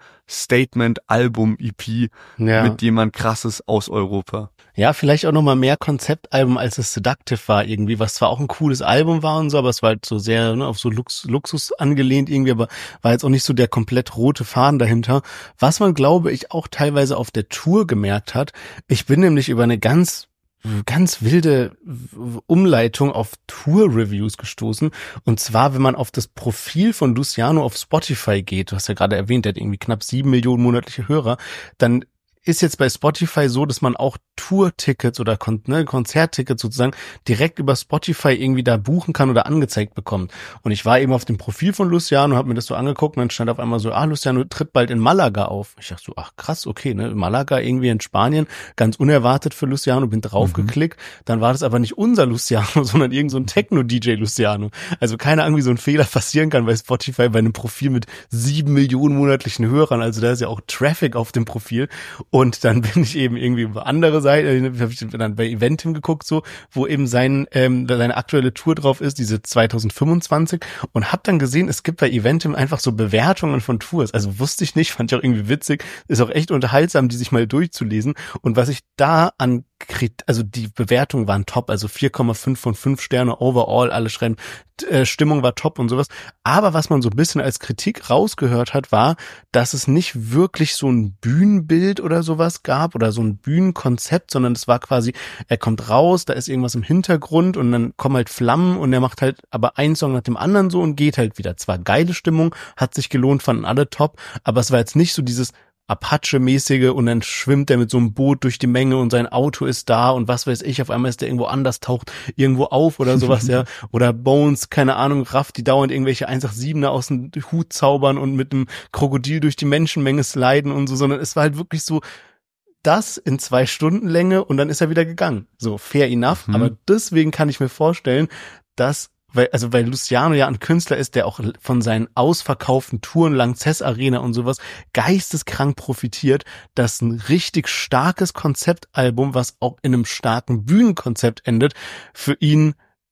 Statement-Album-EP mit jemand Krasses aus Europa. Ja, vielleicht auch nochmal mehr Konzeptalbum, als es Seductive war irgendwie, was zwar auch ein cooles Album war und so, aber es war halt so sehr auf so Luxus angelehnt irgendwie, aber war jetzt auch nicht so der komplett rote Faden dahinter. Was man, glaube ich, auch teilweise auf der Tour gemerkt hat, ich bin nämlich über eine ganz wilde Umleitung auf Tour-Reviews gestoßen. Und zwar, wenn man auf das Profil von Luciano auf Spotify geht, du hast ja gerade erwähnt, der hat irgendwie knapp 7 Millionen monatliche Hörer, dann ist jetzt bei Spotify so, dass man auch Tour-Tickets oder Konzerttickets sozusagen direkt über Spotify irgendwie da buchen kann oder angezeigt bekommt. Und ich war eben auf dem Profil von Luciano, habe mir das so angeguckt, und dann stand auf einmal so, Luciano tritt bald in Malaga auf. Ich dachte so, ach krass, okay, ne, Malaga irgendwie in Spanien, ganz unerwartet für Luciano, bin draufgeklickt. Dann war das aber nicht unser Luciano, sondern irgend so ein Techno-DJ Luciano. Also keine Ahnung, wie so ein Fehler passieren kann bei Spotify bei einem Profil mit 7 Millionen monatlichen Hörern. Also da ist ja auch Traffic auf dem Profil. Und dann bin ich eben irgendwie über andere Seite, habe ich dann bei Eventim geguckt, so, wo eben seine aktuelle Tour drauf ist, diese 2025, und habe dann gesehen, es gibt bei Eventim einfach so Bewertungen von Tours. Also wusste ich nicht, fand ich auch irgendwie witzig, ist auch echt unterhaltsam, die sich mal durchzulesen. Und was ich da also die Bewertungen waren top, also 4,5 von 5 Sterne overall, alle schreiben, Stimmung war top und sowas. Aber was man so ein bisschen als Kritik rausgehört hat, war, dass es nicht wirklich so ein Bühnenbild oder sowas gab oder so ein Bühnenkonzept, sondern es war quasi, er kommt raus, da ist irgendwas im Hintergrund und dann kommen halt Flammen und er macht halt aber einen Song nach dem anderen so und geht halt wieder. Zwar geile Stimmung, hat sich gelohnt, fanden alle top, aber es war jetzt nicht so dieses Apache-mäßige und dann schwimmt er mit so einem Boot durch die Menge und sein Auto ist da und was weiß ich, auf einmal ist der irgendwo anders, taucht irgendwo auf oder sowas, ja. Oder Bones, keine Ahnung, rafft, die dauernd irgendwelche 187er aus dem Hut zaubern und mit einem Krokodil durch die Menschenmenge sliden und so, sondern es war halt wirklich so das in 2 Stunden Länge und dann ist er wieder gegangen. So, fair enough, aber deswegen kann ich mir vorstellen, dass weil Luciano ja ein Künstler ist, der auch von seinen ausverkauften Touren, Lanxess Arena und sowas geisteskrank profitiert, dass ein richtig starkes Konzeptalbum, was auch in einem starken Bühnenkonzept endet, für ihn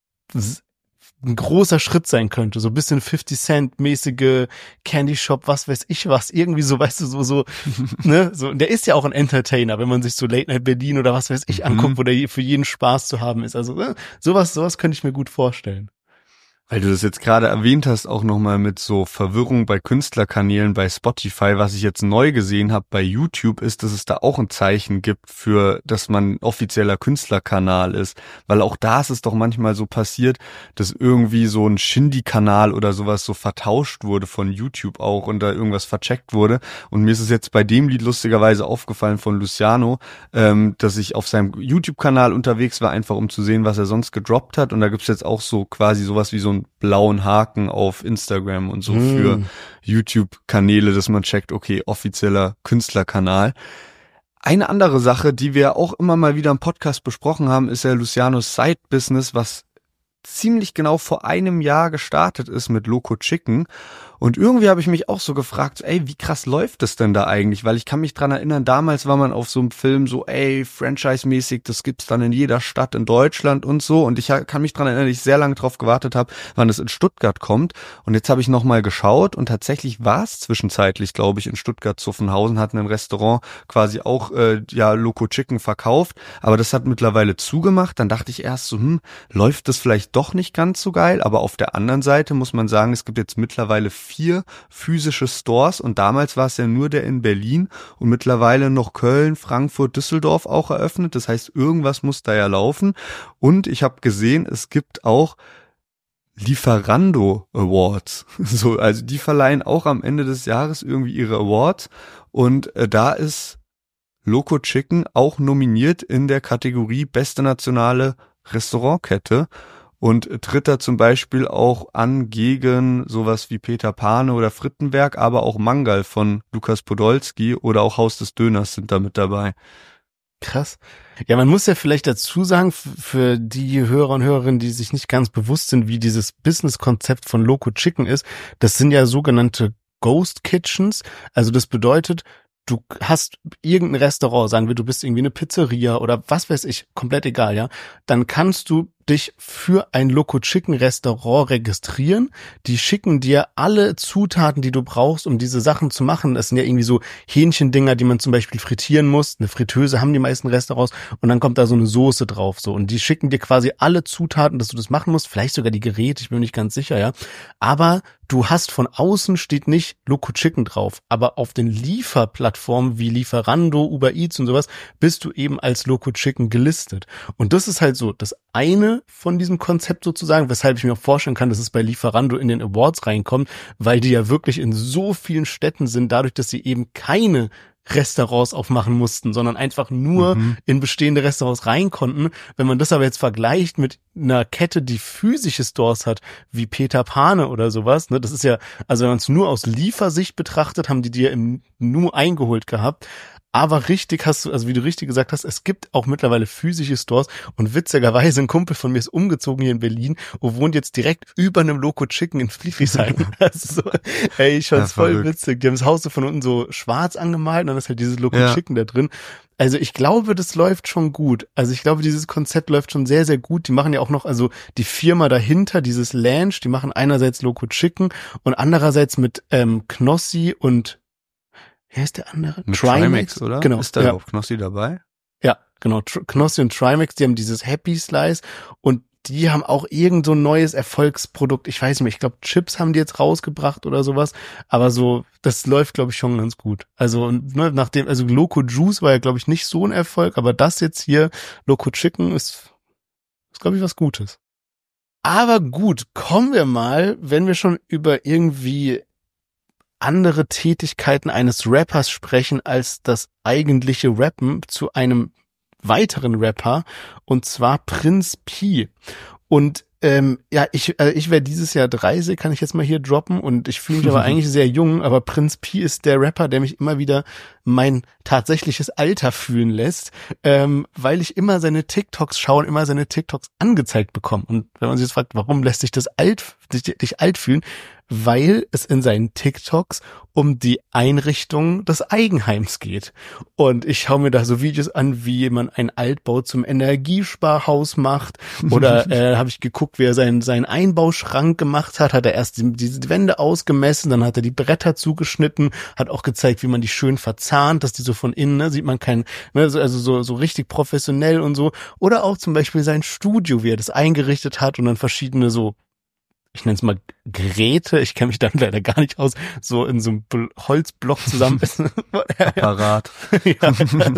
ein großer Schritt sein könnte. So ein bisschen 50 Cent mäßige Candy Shop, was weiß ich was, irgendwie so, weißt du, so, ne, so, der ist ja auch ein Entertainer, wenn man sich so Late Night Berlin oder was weiß ich anguckt, wo der für jeden Spaß zu haben ist. Also, sowas könnte ich mir gut vorstellen. Weil du das jetzt gerade erwähnt hast, auch nochmal mit so Verwirrung bei Künstlerkanälen bei Spotify, was ich jetzt neu gesehen habe bei YouTube, ist, dass es da auch ein Zeichen gibt für, dass man ein offizieller Künstlerkanal ist. Weil auch da ist es doch manchmal so passiert, dass irgendwie so ein Shindy-Kanal oder sowas so vertauscht wurde von YouTube auch und da irgendwas vercheckt wurde. Und mir ist es jetzt bei dem Lied lustigerweise aufgefallen von Luciano, dass ich auf seinem YouTube-Kanal unterwegs war, einfach um zu sehen, was er sonst gedroppt hat. Und da gibt's jetzt auch so quasi sowas wie so einen blauen Haken auf Instagram und so für YouTube-Kanäle, dass man checkt, okay, offizieller Künstlerkanal. Eine andere Sache, die wir auch immer mal wieder im Podcast besprochen haben, ist ja Lucianos Side-Business, was ziemlich genau vor einem Jahr gestartet ist mit Loco Chicken. Und irgendwie habe ich mich auch so gefragt, ey, wie krass läuft das denn da eigentlich? Weil ich kann mich dran erinnern, damals war man auf so einem Film so, ey, Franchise-mäßig, das gibt's dann in jeder Stadt in Deutschland und so. Und ich kann mich dran erinnern, dass ich sehr lange drauf gewartet habe, wann es in Stuttgart kommt. Und jetzt habe ich nochmal geschaut und tatsächlich war es zwischenzeitlich, glaube ich, in Stuttgart-Zuffenhausen, hatten ein Restaurant quasi auch Loco Chicken verkauft. Aber das hat mittlerweile zugemacht. Dann dachte ich erst so, läuft das vielleicht doch nicht ganz so geil? Aber auf der anderen Seite muss man sagen, es gibt jetzt mittlerweile 4 physische Stores und damals war es ja nur der in Berlin und mittlerweile noch Köln, Frankfurt, Düsseldorf auch eröffnet. Das heißt, irgendwas muss da ja laufen. Und ich habe gesehen, es gibt auch Lieferando Awards. So, also die verleihen auch am Ende des Jahres irgendwie ihre Awards und da ist Loco Chicken auch nominiert in der Kategorie Beste nationale Restaurantkette. Und tritt da zum Beispiel auch an gegen sowas wie Peter Pane oder Frittenberg, aber auch Mangal von Lukas Podolski oder auch Haus des Döners sind da mit dabei. Krass. Ja, man muss ja vielleicht dazu sagen, für die Hörer und Hörerinnen, die sich nicht ganz bewusst sind, wie dieses Business-Konzept von Loco Chicken ist, das sind ja sogenannte Ghost Kitchens. Also das bedeutet, du hast irgendein Restaurant, sagen wir, du bist irgendwie eine Pizzeria oder was weiß ich, komplett egal, ja. Dann kannst du dich für ein Loco Chicken Restaurant registrieren. Die schicken dir alle Zutaten, die du brauchst, um diese Sachen zu machen. Das sind ja irgendwie so Hähnchendinger, die man zum Beispiel frittieren muss. Eine Fritteuse haben die meisten Restaurants und dann kommt da so eine Soße drauf, so. Und die schicken dir quasi alle Zutaten, dass du das machen musst. Vielleicht sogar die Geräte, ich bin mir nicht ganz sicher, ja. Aber du hast von außen steht nicht Loco Chicken drauf. Aber auf den Lieferplattformen wie Lieferando, Uber Eats und sowas bist du eben als Loco Chicken gelistet. Und das ist halt so das eine von diesem Konzept sozusagen, weshalb ich mir auch vorstellen kann, dass es bei Lieferando in den Awards reinkommt, weil die ja wirklich in so vielen Städten sind, dadurch, dass sie eben keine Restaurants aufmachen mussten, sondern einfach nur in bestehende Restaurants rein konnten. Wenn man das aber jetzt vergleicht mit einer Kette, die physische Stores hat, wie Peter Pane oder sowas, ne, das ist ja, also wenn man es nur aus Liefersicht betrachtet, haben die dir im Nu eingeholt gehabt. Aber richtig hast du, also wie du richtig gesagt hast, es gibt auch mittlerweile physische Stores und witzigerweise ein Kumpel von mir ist umgezogen hier in Berlin und wohnt jetzt direkt über einem Loco Chicken in Friedrichshain. Also so, ey, ich fand's voll witzig. Die haben das Haus so von unten so schwarz angemalt und dann ist halt dieses Loco Chicken da drin. Also ich glaube, das läuft schon gut. Also ich glaube, dieses Konzept läuft schon sehr, sehr gut. Die machen ja auch noch, also die Firma dahinter, dieses Lanch, die machen einerseits Loco Chicken und andererseits mit Knossi und wer ist der andere? Trimax, oder? Genau. Ist da auch Knossi dabei? Ja, genau. Knossi und Trimax, die haben dieses Happy Slice und die haben auch irgend so ein neues Erfolgsprodukt. Ich weiß nicht mehr, ich glaube Chips haben die jetzt rausgebracht oder sowas. Aber so, das läuft, glaube ich, schon ganz gut. Also, ne, nachdem, also Loco Juice war ja, glaube ich, nicht so ein Erfolg, aber das jetzt hier, Loco Chicken, ist glaube ich, was Gutes. Aber gut, kommen wir mal, wenn wir schon über irgendwie andere Tätigkeiten eines Rappers sprechen als das eigentliche Rappen zu einem weiteren Rapper, und zwar Prinz Pi. Und ich werde dieses Jahr 30, kann ich jetzt mal hier droppen, und ich fühle mich aber eigentlich sehr jung, aber Prinz Pi ist der Rapper, der mich immer wieder mein tatsächlich Alter fühlen lässt, weil ich immer seine TikToks schaue und immer seine TikToks angezeigt bekomme. Und wenn man sich jetzt fragt, warum lässt dich dich alt fühlen? Weil es in seinen TikToks um die Einrichtung des Eigenheims geht. Und ich schaue mir da so Videos an, wie man ein Altbau zum Energiesparhaus macht. Oder habe ich geguckt, wie er seinen Einbauschrank gemacht hat. Hat er erst diese Wände ausgemessen, dann hat er die Bretter zugeschnitten, hat auch gezeigt, wie man die schön verzahnt, dass die so von innen, ne, sieht man so richtig professionell und so. Oder auch zum Beispiel sein Studio, wie er das eingerichtet hat und dann verschiedene so, ich nenne es mal Geräte, ich kenne mich dann leider gar nicht aus, so in so einem Holzblock zusammen ist. Apparat. Ja,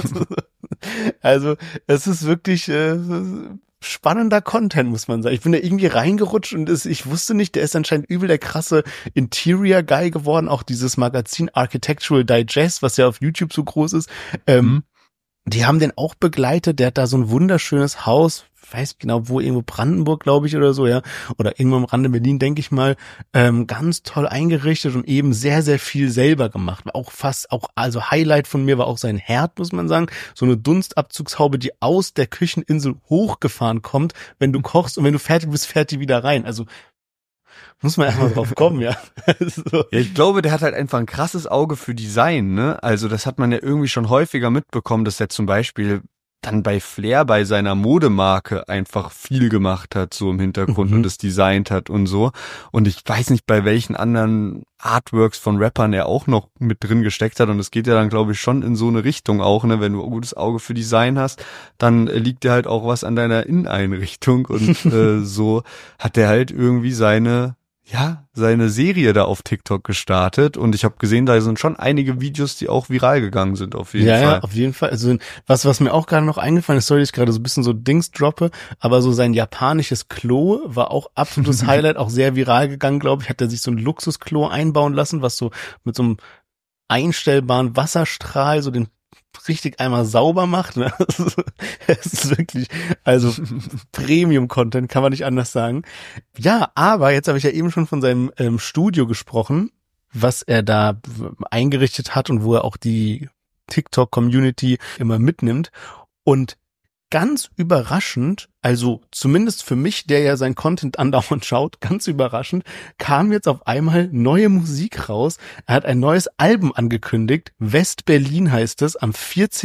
also es ist wirklich spannender Content, muss man sagen. Ich bin da irgendwie reingerutscht und ich wusste nicht, der ist anscheinend übel der krasse Interior-Guy geworden. Auch dieses Magazin Architectural Digest, was ja auf YouTube so groß ist, die haben den auch begleitet. Der hat da so ein wunderschönes Haus, weiß genau wo, irgendwo Brandenburg, glaube ich, oder so, ja, oder irgendwo am Rande Berlin, denke ich mal, ganz toll eingerichtet und eben sehr, sehr viel selber gemacht. Also Highlight von mir war auch sein Herd, muss man sagen, so eine Dunstabzugshaube, die aus der Kücheninsel hochgefahren kommt, wenn du kochst, und wenn du fertig bist, fährt die wieder rein. Also muss man erstmal drauf kommen, ja. Ja, ich glaube, der hat halt einfach ein krasses Auge für Design, ne? Also das hat man ja irgendwie schon häufiger mitbekommen, dass er zum Beispiel dann bei Flair, bei seiner Modemarke einfach viel gemacht hat, so im Hintergrund und es designt hat und so. Und ich weiß nicht, bei welchen anderen Artworks von Rappern er auch noch mit drin gesteckt hat. Und es geht ja dann, glaube ich, schon in so eine Richtung auch, ne? Wenn du ein gutes Auge für Design hast, dann liegt dir halt auch was an deiner Inneneinrichtung. Und so hat er halt irgendwie seine Serie da auf TikTok gestartet, und ich habe gesehen, da sind schon einige Videos, die auch viral gegangen sind, auf jeden Fall. Ja, auf jeden Fall. Also was mir auch gerade noch eingefallen ist, sorry, dass ich gerade so ein bisschen so Dings droppe, aber so sein japanisches Klo war auch absolutes Highlight, auch sehr viral gegangen, glaube ich. Hat er sich so ein Luxusklo einbauen lassen, was so mit so einem einstellbaren Wasserstrahl so den richtig einmal sauber macht, ne? Es ist wirklich, also Premium-Content, kann man nicht anders sagen. Ja, aber jetzt habe ich ja eben schon von seinem Studio gesprochen, was er da eingerichtet hat und wo er auch die TikTok-Community immer mitnimmt. Und ganz überraschend, also zumindest für mich, der ja sein Content andauernd schaut, ganz überraschend, kam jetzt auf einmal neue Musik raus. Er hat ein neues Album angekündigt. West-Berlin heißt es. Am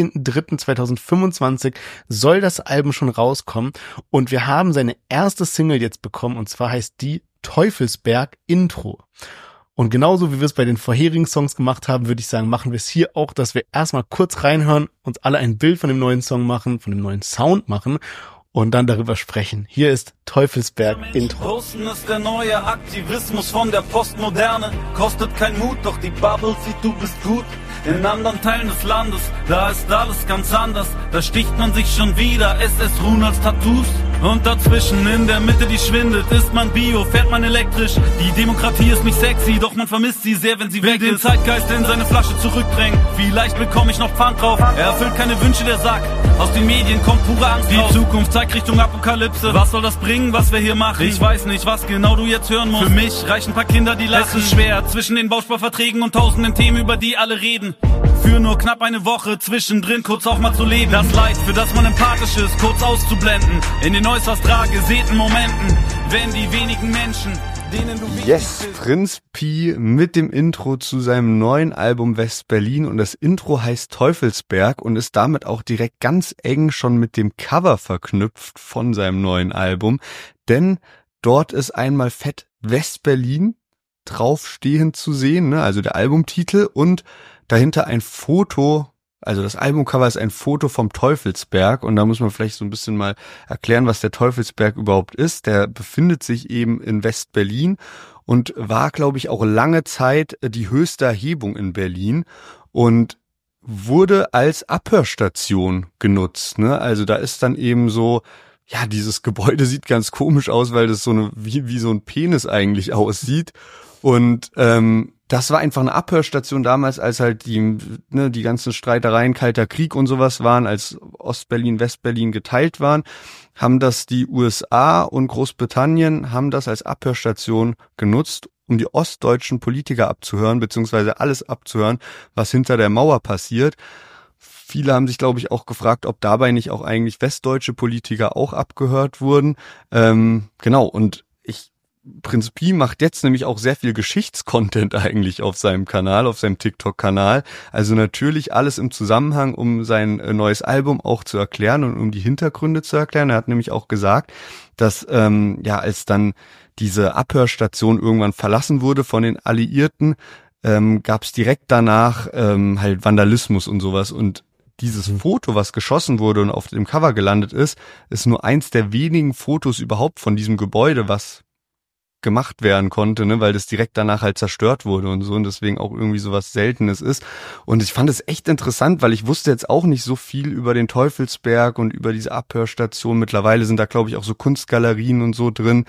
14.03.2025 soll das Album schon rauskommen. Und wir haben seine erste Single jetzt bekommen, und zwar heißt die Teufelsberg Intro. Und genauso wie wir es bei den vorherigen Songs gemacht haben, würde ich sagen, machen wir es hier auch, dass wir erstmal kurz reinhören, uns alle ein Bild von dem neuen Song machen, von dem neuen Sound machen und dann darüber sprechen. Hier ist Teufelsberg Intro. Posten ist der neue Aktivismus von der Postmoderne. Kostet kein Mut, doch die Bubble sieht, du bist gut. In anderen Teilen des Landes, da ist alles ganz anders. Da sticht man sich schon wieder, SS-Runen als Tattoos. Und dazwischen, in der Mitte, die schwindet, ist man Bio, fährt man elektrisch. Die Demokratie ist nicht sexy, doch man vermisst sie sehr, wenn sie weg ist. Den Zeitgeist in seine Flasche zurückdrängen, vielleicht bekomme ich noch Pfand drauf. Er erfüllt keine Wünsche, der Sack, aus den Medien kommt pure Angst raus. Die Zukunft zeigt Richtung Apokalypse, was soll das bringen, was wir hier machen? Ich weiß nicht, was genau du jetzt hören musst. Für mich reichen ein paar Kinder, die lachen. Es ist schwer, zwischen den Bausparverträgen und tausenden Themen, über die alle reden. Für nur knapp eine Woche zwischendrin kurz auch mal zu leben. Das Leid, für das man empathisch ist, kurz auszublenden. In den äußerst rar gesäten Momenten, wenn die wenigen Menschen, denen du wichtig bist. Prinz Pi mit dem Intro zu seinem neuen Album West-Berlin, und das Intro heißt Teufelsberg und ist damit auch direkt ganz eng schon mit dem Cover verknüpft von seinem neuen Album, denn dort ist einmal fett West-Berlin draufstehend zu sehen, ne? Also der Albumtitel, und dahinter ein Foto, also das Albumcover ist ein Foto vom Teufelsberg, und da muss man vielleicht so ein bisschen mal erklären, was der Teufelsberg überhaupt ist. Der befindet sich eben in West-Berlin und war, glaube ich, auch lange Zeit die höchste Erhebung in Berlin und wurde als Abhörstation genutzt, ne? Also da ist dann eben so, ja, dieses Gebäude sieht ganz komisch aus, weil das so wie so ein Penis eigentlich aussieht. Und das war einfach eine Abhörstation damals, als halt die ganzen Streitereien, Kalter Krieg und sowas waren, als Ostberlin, Westberlin geteilt waren, haben das die USA und Großbritannien haben das als Abhörstation genutzt, um die ostdeutschen Politiker abzuhören, beziehungsweise alles abzuhören, was hinter der Mauer passiert. Viele haben sich, glaube ich, auch gefragt, ob dabei nicht auch eigentlich westdeutsche Politiker auch abgehört wurden. Genau, und Prinz Pi macht jetzt nämlich auch sehr viel Geschichtscontent eigentlich auf seinem Kanal, auf seinem TikTok-Kanal. Also natürlich alles im Zusammenhang, um sein neues Album auch zu erklären und um die Hintergründe zu erklären. Er hat nämlich auch gesagt, dass als dann diese Abhörstation irgendwann verlassen wurde von den Alliierten, gab es direkt danach halt Vandalismus und sowas. Und dieses Foto, was geschossen wurde und auf dem Cover gelandet ist nur eins der wenigen Fotos überhaupt von diesem Gebäude, was gemacht werden konnte, ne, weil das direkt danach halt zerstört wurde und so und deswegen auch irgendwie sowas Seltenes ist. Und ich fand es echt interessant, weil ich wusste jetzt auch nicht so viel über den Teufelsberg und über diese Abhörstation. Mittlerweile sind da, glaube ich, auch so Kunstgalerien und so drin.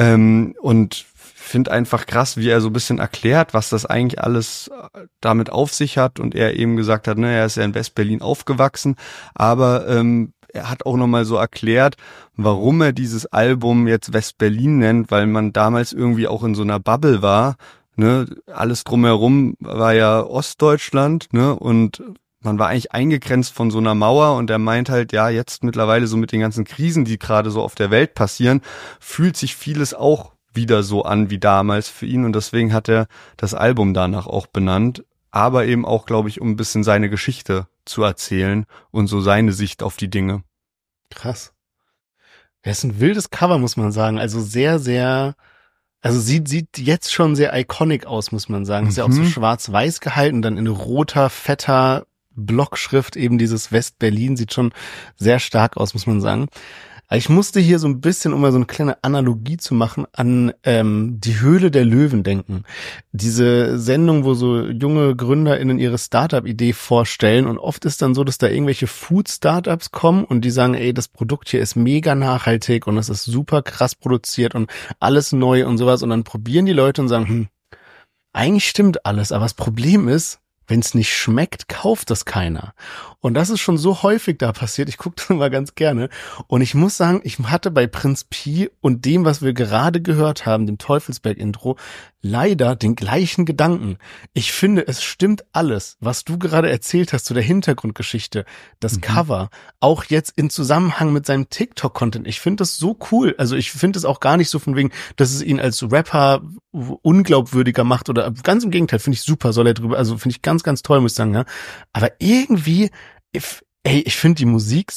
Und finde einfach krass, wie er so ein bisschen erklärt, was das eigentlich alles damit auf sich hat. Und er eben gesagt hat, ne, er ist ja in Westberlin aufgewachsen, aber er hat auch nochmal so erklärt, warum er dieses Album jetzt West-Berlin nennt, weil man damals irgendwie auch in so einer Bubble war, ne, alles drumherum war ja Ostdeutschland, ne, und man war eigentlich eingegrenzt von so einer Mauer und er meint halt, ja, jetzt mittlerweile so mit den ganzen Krisen, die gerade so auf der Welt passieren, fühlt sich vieles auch wieder so an wie damals für ihn und deswegen hat er das Album danach auch benannt, aber eben auch, glaube ich, um ein bisschen seine Geschichte zu erzählen und so seine Sicht auf die Dinge. Krass. Das ist ein wildes Cover, muss man sagen. Also sehr, sehr, also sieht jetzt schon sehr iconic aus, muss man sagen. Ist ja auch so schwarz-weiß gehalten, dann in roter, fetter Blockschrift eben dieses West-Berlin sieht schon sehr stark aus, muss man sagen. Ich musste hier so ein bisschen, um mal so eine kleine Analogie zu machen, an die Höhle der Löwen denken. Diese Sendung, wo so junge GründerInnen ihre Startup-Idee vorstellen und oft ist dann so, dass da irgendwelche Food-Startups kommen und die sagen, ey, das Produkt hier ist mega nachhaltig und es ist super krass produziert und alles neu und sowas und dann probieren die Leute und sagen, eigentlich stimmt alles, aber das Problem ist, wenn es nicht schmeckt, kauft das keiner. Und das ist schon so häufig da passiert. Ich gucke das immer ganz gerne. Und ich muss sagen, ich hatte bei Prinz Pi und dem, was wir gerade gehört haben, dem Teufelsberg-Intro, leider den gleichen Gedanken. Ich finde, es stimmt alles, was du gerade erzählt hast zu der Hintergrundgeschichte, das Cover, auch jetzt in Zusammenhang mit seinem TikTok-Content. Ich finde das so cool. Also ich finde es auch gar nicht so von wegen, dass es ihn als Rapper unglaubwürdiger macht oder ganz im Gegenteil, finde ich super, soll er drüber, also finde ich ganz, ganz toll, muss ich sagen, ja. Aber irgendwie, ich finde die Musik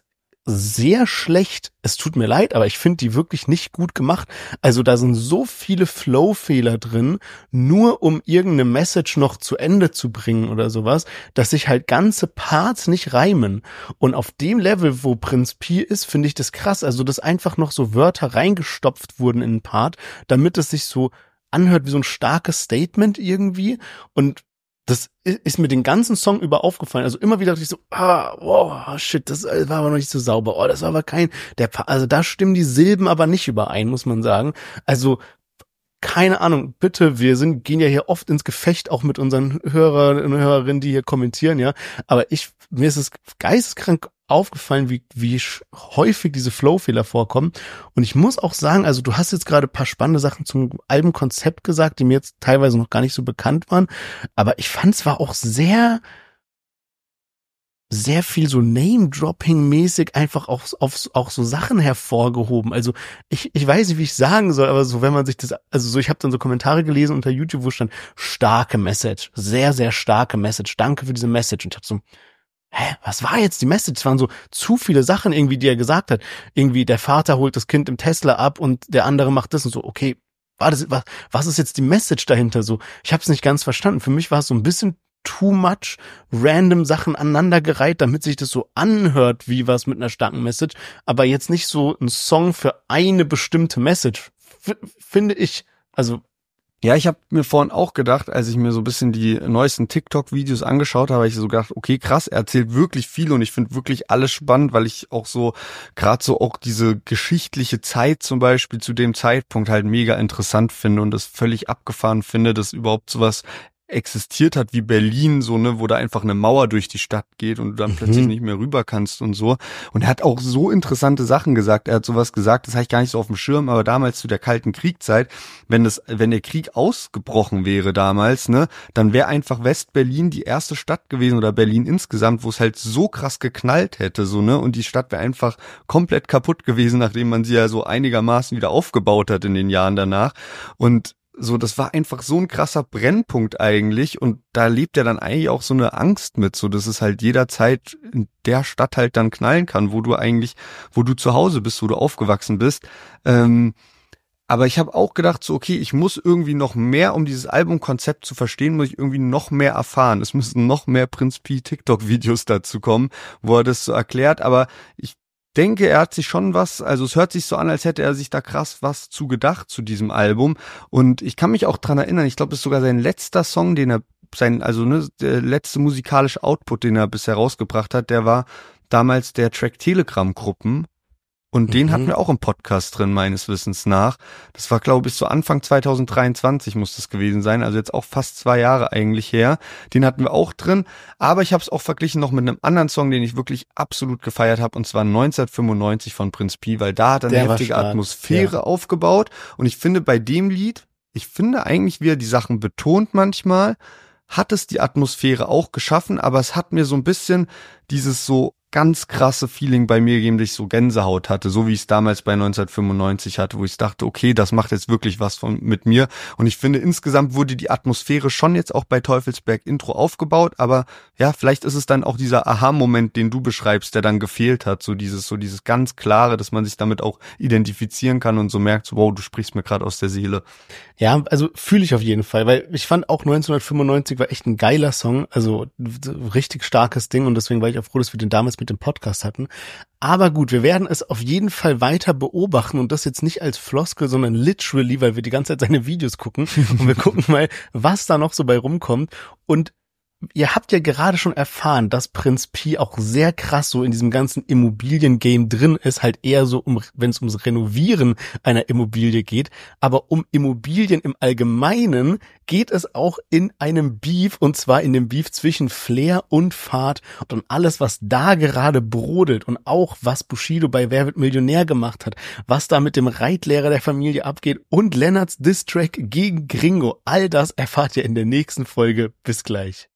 sehr schlecht. Es tut mir leid, aber ich finde die wirklich nicht gut gemacht. Also da sind so viele Flow-Fehler drin, nur um irgendeine Message noch zu Ende zu bringen oder sowas, dass sich halt ganze Parts nicht reimen. Und auf dem Level, wo Prinz Pi ist, finde ich das krass. Also dass einfach noch so Wörter reingestopft wurden in einen Part, damit es sich so anhört wie so ein starkes Statement irgendwie. Und das ist mir den ganzen Song über aufgefallen. Also immer wieder dachte ich so, shit, das war aber noch nicht so sauber. Oh, das war aber also da stimmen die Silben aber nicht überein, muss man sagen. Also, keine Ahnung, bitte, gehen ja hier oft ins Gefecht, auch mit unseren Hörern und Hörerinnen, die hier kommentieren, ja. Aber mir ist es geisteskrank aufgefallen, wie häufig diese Flow-Fehler vorkommen. Und ich muss auch sagen, also du hast jetzt gerade ein paar spannende Sachen zum Albenkonzept gesagt, die mir jetzt teilweise noch gar nicht so bekannt waren. Aber ich fand es war auch sehr, sehr viel so Name-Dropping-mäßig einfach auch so Sachen hervorgehoben. Also ich weiß nicht, wie ich sagen soll, aber so, wenn man sich das, also so, ich habe dann so Kommentare gelesen unter YouTube, wo stand, starke Message, sehr, sehr starke Message, danke für diese Message. Und ich habe so, was war jetzt die Message? Es waren so zu viele Sachen irgendwie, die er gesagt hat. Irgendwie der Vater holt das Kind im Tesla ab und der andere macht das und so, okay, was ist jetzt die Message dahinter so? Ich habe es nicht ganz verstanden. Für mich war es so ein bisschen too much random Sachen aneinandergereiht, damit sich das so anhört wie was mit einer starken Message, aber jetzt nicht so ein Song für eine bestimmte Message, finde ich. Also Ja, ich habe mir vorhin auch gedacht, als ich mir so ein bisschen die neuesten TikTok-Videos angeschaut habe, ich so gedacht, okay, krass, er erzählt wirklich viel und ich finde wirklich alles spannend, weil ich auch so, gerade so auch diese geschichtliche Zeit zum Beispiel zu dem Zeitpunkt halt mega interessant finde und das völlig abgefahren finde, dass überhaupt sowas existiert hat wie Berlin, so, ne, wo da einfach eine Mauer durch die Stadt geht und du dann plötzlich nicht mehr rüber kannst und so. Und er hat auch so interessante Sachen gesagt. Er hat sowas gesagt, das habe ich gar nicht so auf dem Schirm, aber damals zu der Kalten Kriegszeit, wenn der Krieg ausgebrochen wäre damals, ne, dann wäre einfach West-Berlin die erste Stadt gewesen oder Berlin insgesamt, wo es halt so krass geknallt hätte, so, ne, und die Stadt wäre einfach komplett kaputt gewesen, nachdem man sie ja so einigermaßen wieder aufgebaut hat in den Jahren danach. Und so, das war einfach so ein krasser Brennpunkt eigentlich und da lebt ja dann eigentlich auch so eine Angst mit, so dass es halt jederzeit in der Stadt halt dann knallen kann, wo du zu Hause bist, wo du aufgewachsen bist. Aber ich habe auch gedacht, so okay, ich muss irgendwie noch mehr, um dieses Albumkonzept zu verstehen, muss ich irgendwie noch mehr erfahren. Es müssen noch mehr Prinz Pi TikTok-Videos dazu kommen, wo er das so erklärt, aber ich denke, er hat sich schon also es hört sich so an, als hätte er sich da krass was zu gedacht zu diesem Album und ich kann mich auch dran erinnern, ich glaube, das ist sogar sein letzter Song, der letzte musikalische Output, den er bisher rausgebracht hat, der war damals der Track Telegram-Gruppen. Und den hatten wir auch im Podcast drin, meines Wissens nach. Das war, glaube ich, so Anfang 2023 muss das gewesen sein. Also jetzt auch fast 2 Jahre eigentlich her. Den hatten wir auch drin. Aber ich habe es auch verglichen noch mit einem anderen Song, den ich wirklich absolut gefeiert habe. Und zwar 1995 von Prinz Pi, weil da hat er eine heftige Atmosphäre aufgebaut. Und ich finde bei dem Lied, eigentlich, wie er die Sachen betont manchmal, hat es die Atmosphäre auch geschaffen. Aber es hat mir so ein bisschen dieses so ganz krasse Feeling bei mir gegeben, dass ich so Gänsehaut hatte, so wie ich es damals bei 1995 hatte, wo ich dachte, okay, das macht jetzt wirklich was mit mir. Und ich finde, insgesamt wurde die Atmosphäre schon jetzt auch bei Teufelsberg Intro aufgebaut, aber ja, vielleicht ist es dann auch dieser Aha-Moment, den du beschreibst, der dann gefehlt hat, so dieses ganz Klare, dass man sich damit auch identifizieren kann und so merkt, so, wow, du sprichst mir gerade aus der Seele. Ja, also fühle ich auf jeden Fall, weil ich fand auch 1995 war echt ein geiler Song, also richtig starkes Ding und deswegen war ich auch froh, dass wir den damals mit dem Podcast hatten. Aber gut, wir werden es auf jeden Fall weiter beobachten und das jetzt nicht als Floskel, sondern literally, weil wir die ganze Zeit seine Videos gucken und wir gucken mal, was da noch so bei rumkommt. Und ihr habt ja gerade schon erfahren, dass Prinz Pi auch sehr krass so in diesem ganzen Immobilien-Game drin ist, halt eher so, wenn es ums Renovieren einer Immobilie geht, aber um Immobilien im Allgemeinen geht es auch in einem Beef, und zwar in dem Beef zwischen Flair und Fahrt und alles, was da gerade brodelt und auch was Bushido bei Wer wird Millionär gemacht hat, was da mit dem Reitlehrer der Familie abgeht und Lennarts Diss-Track gegen Gringo, all das erfahrt ihr in der nächsten Folge. Bis gleich.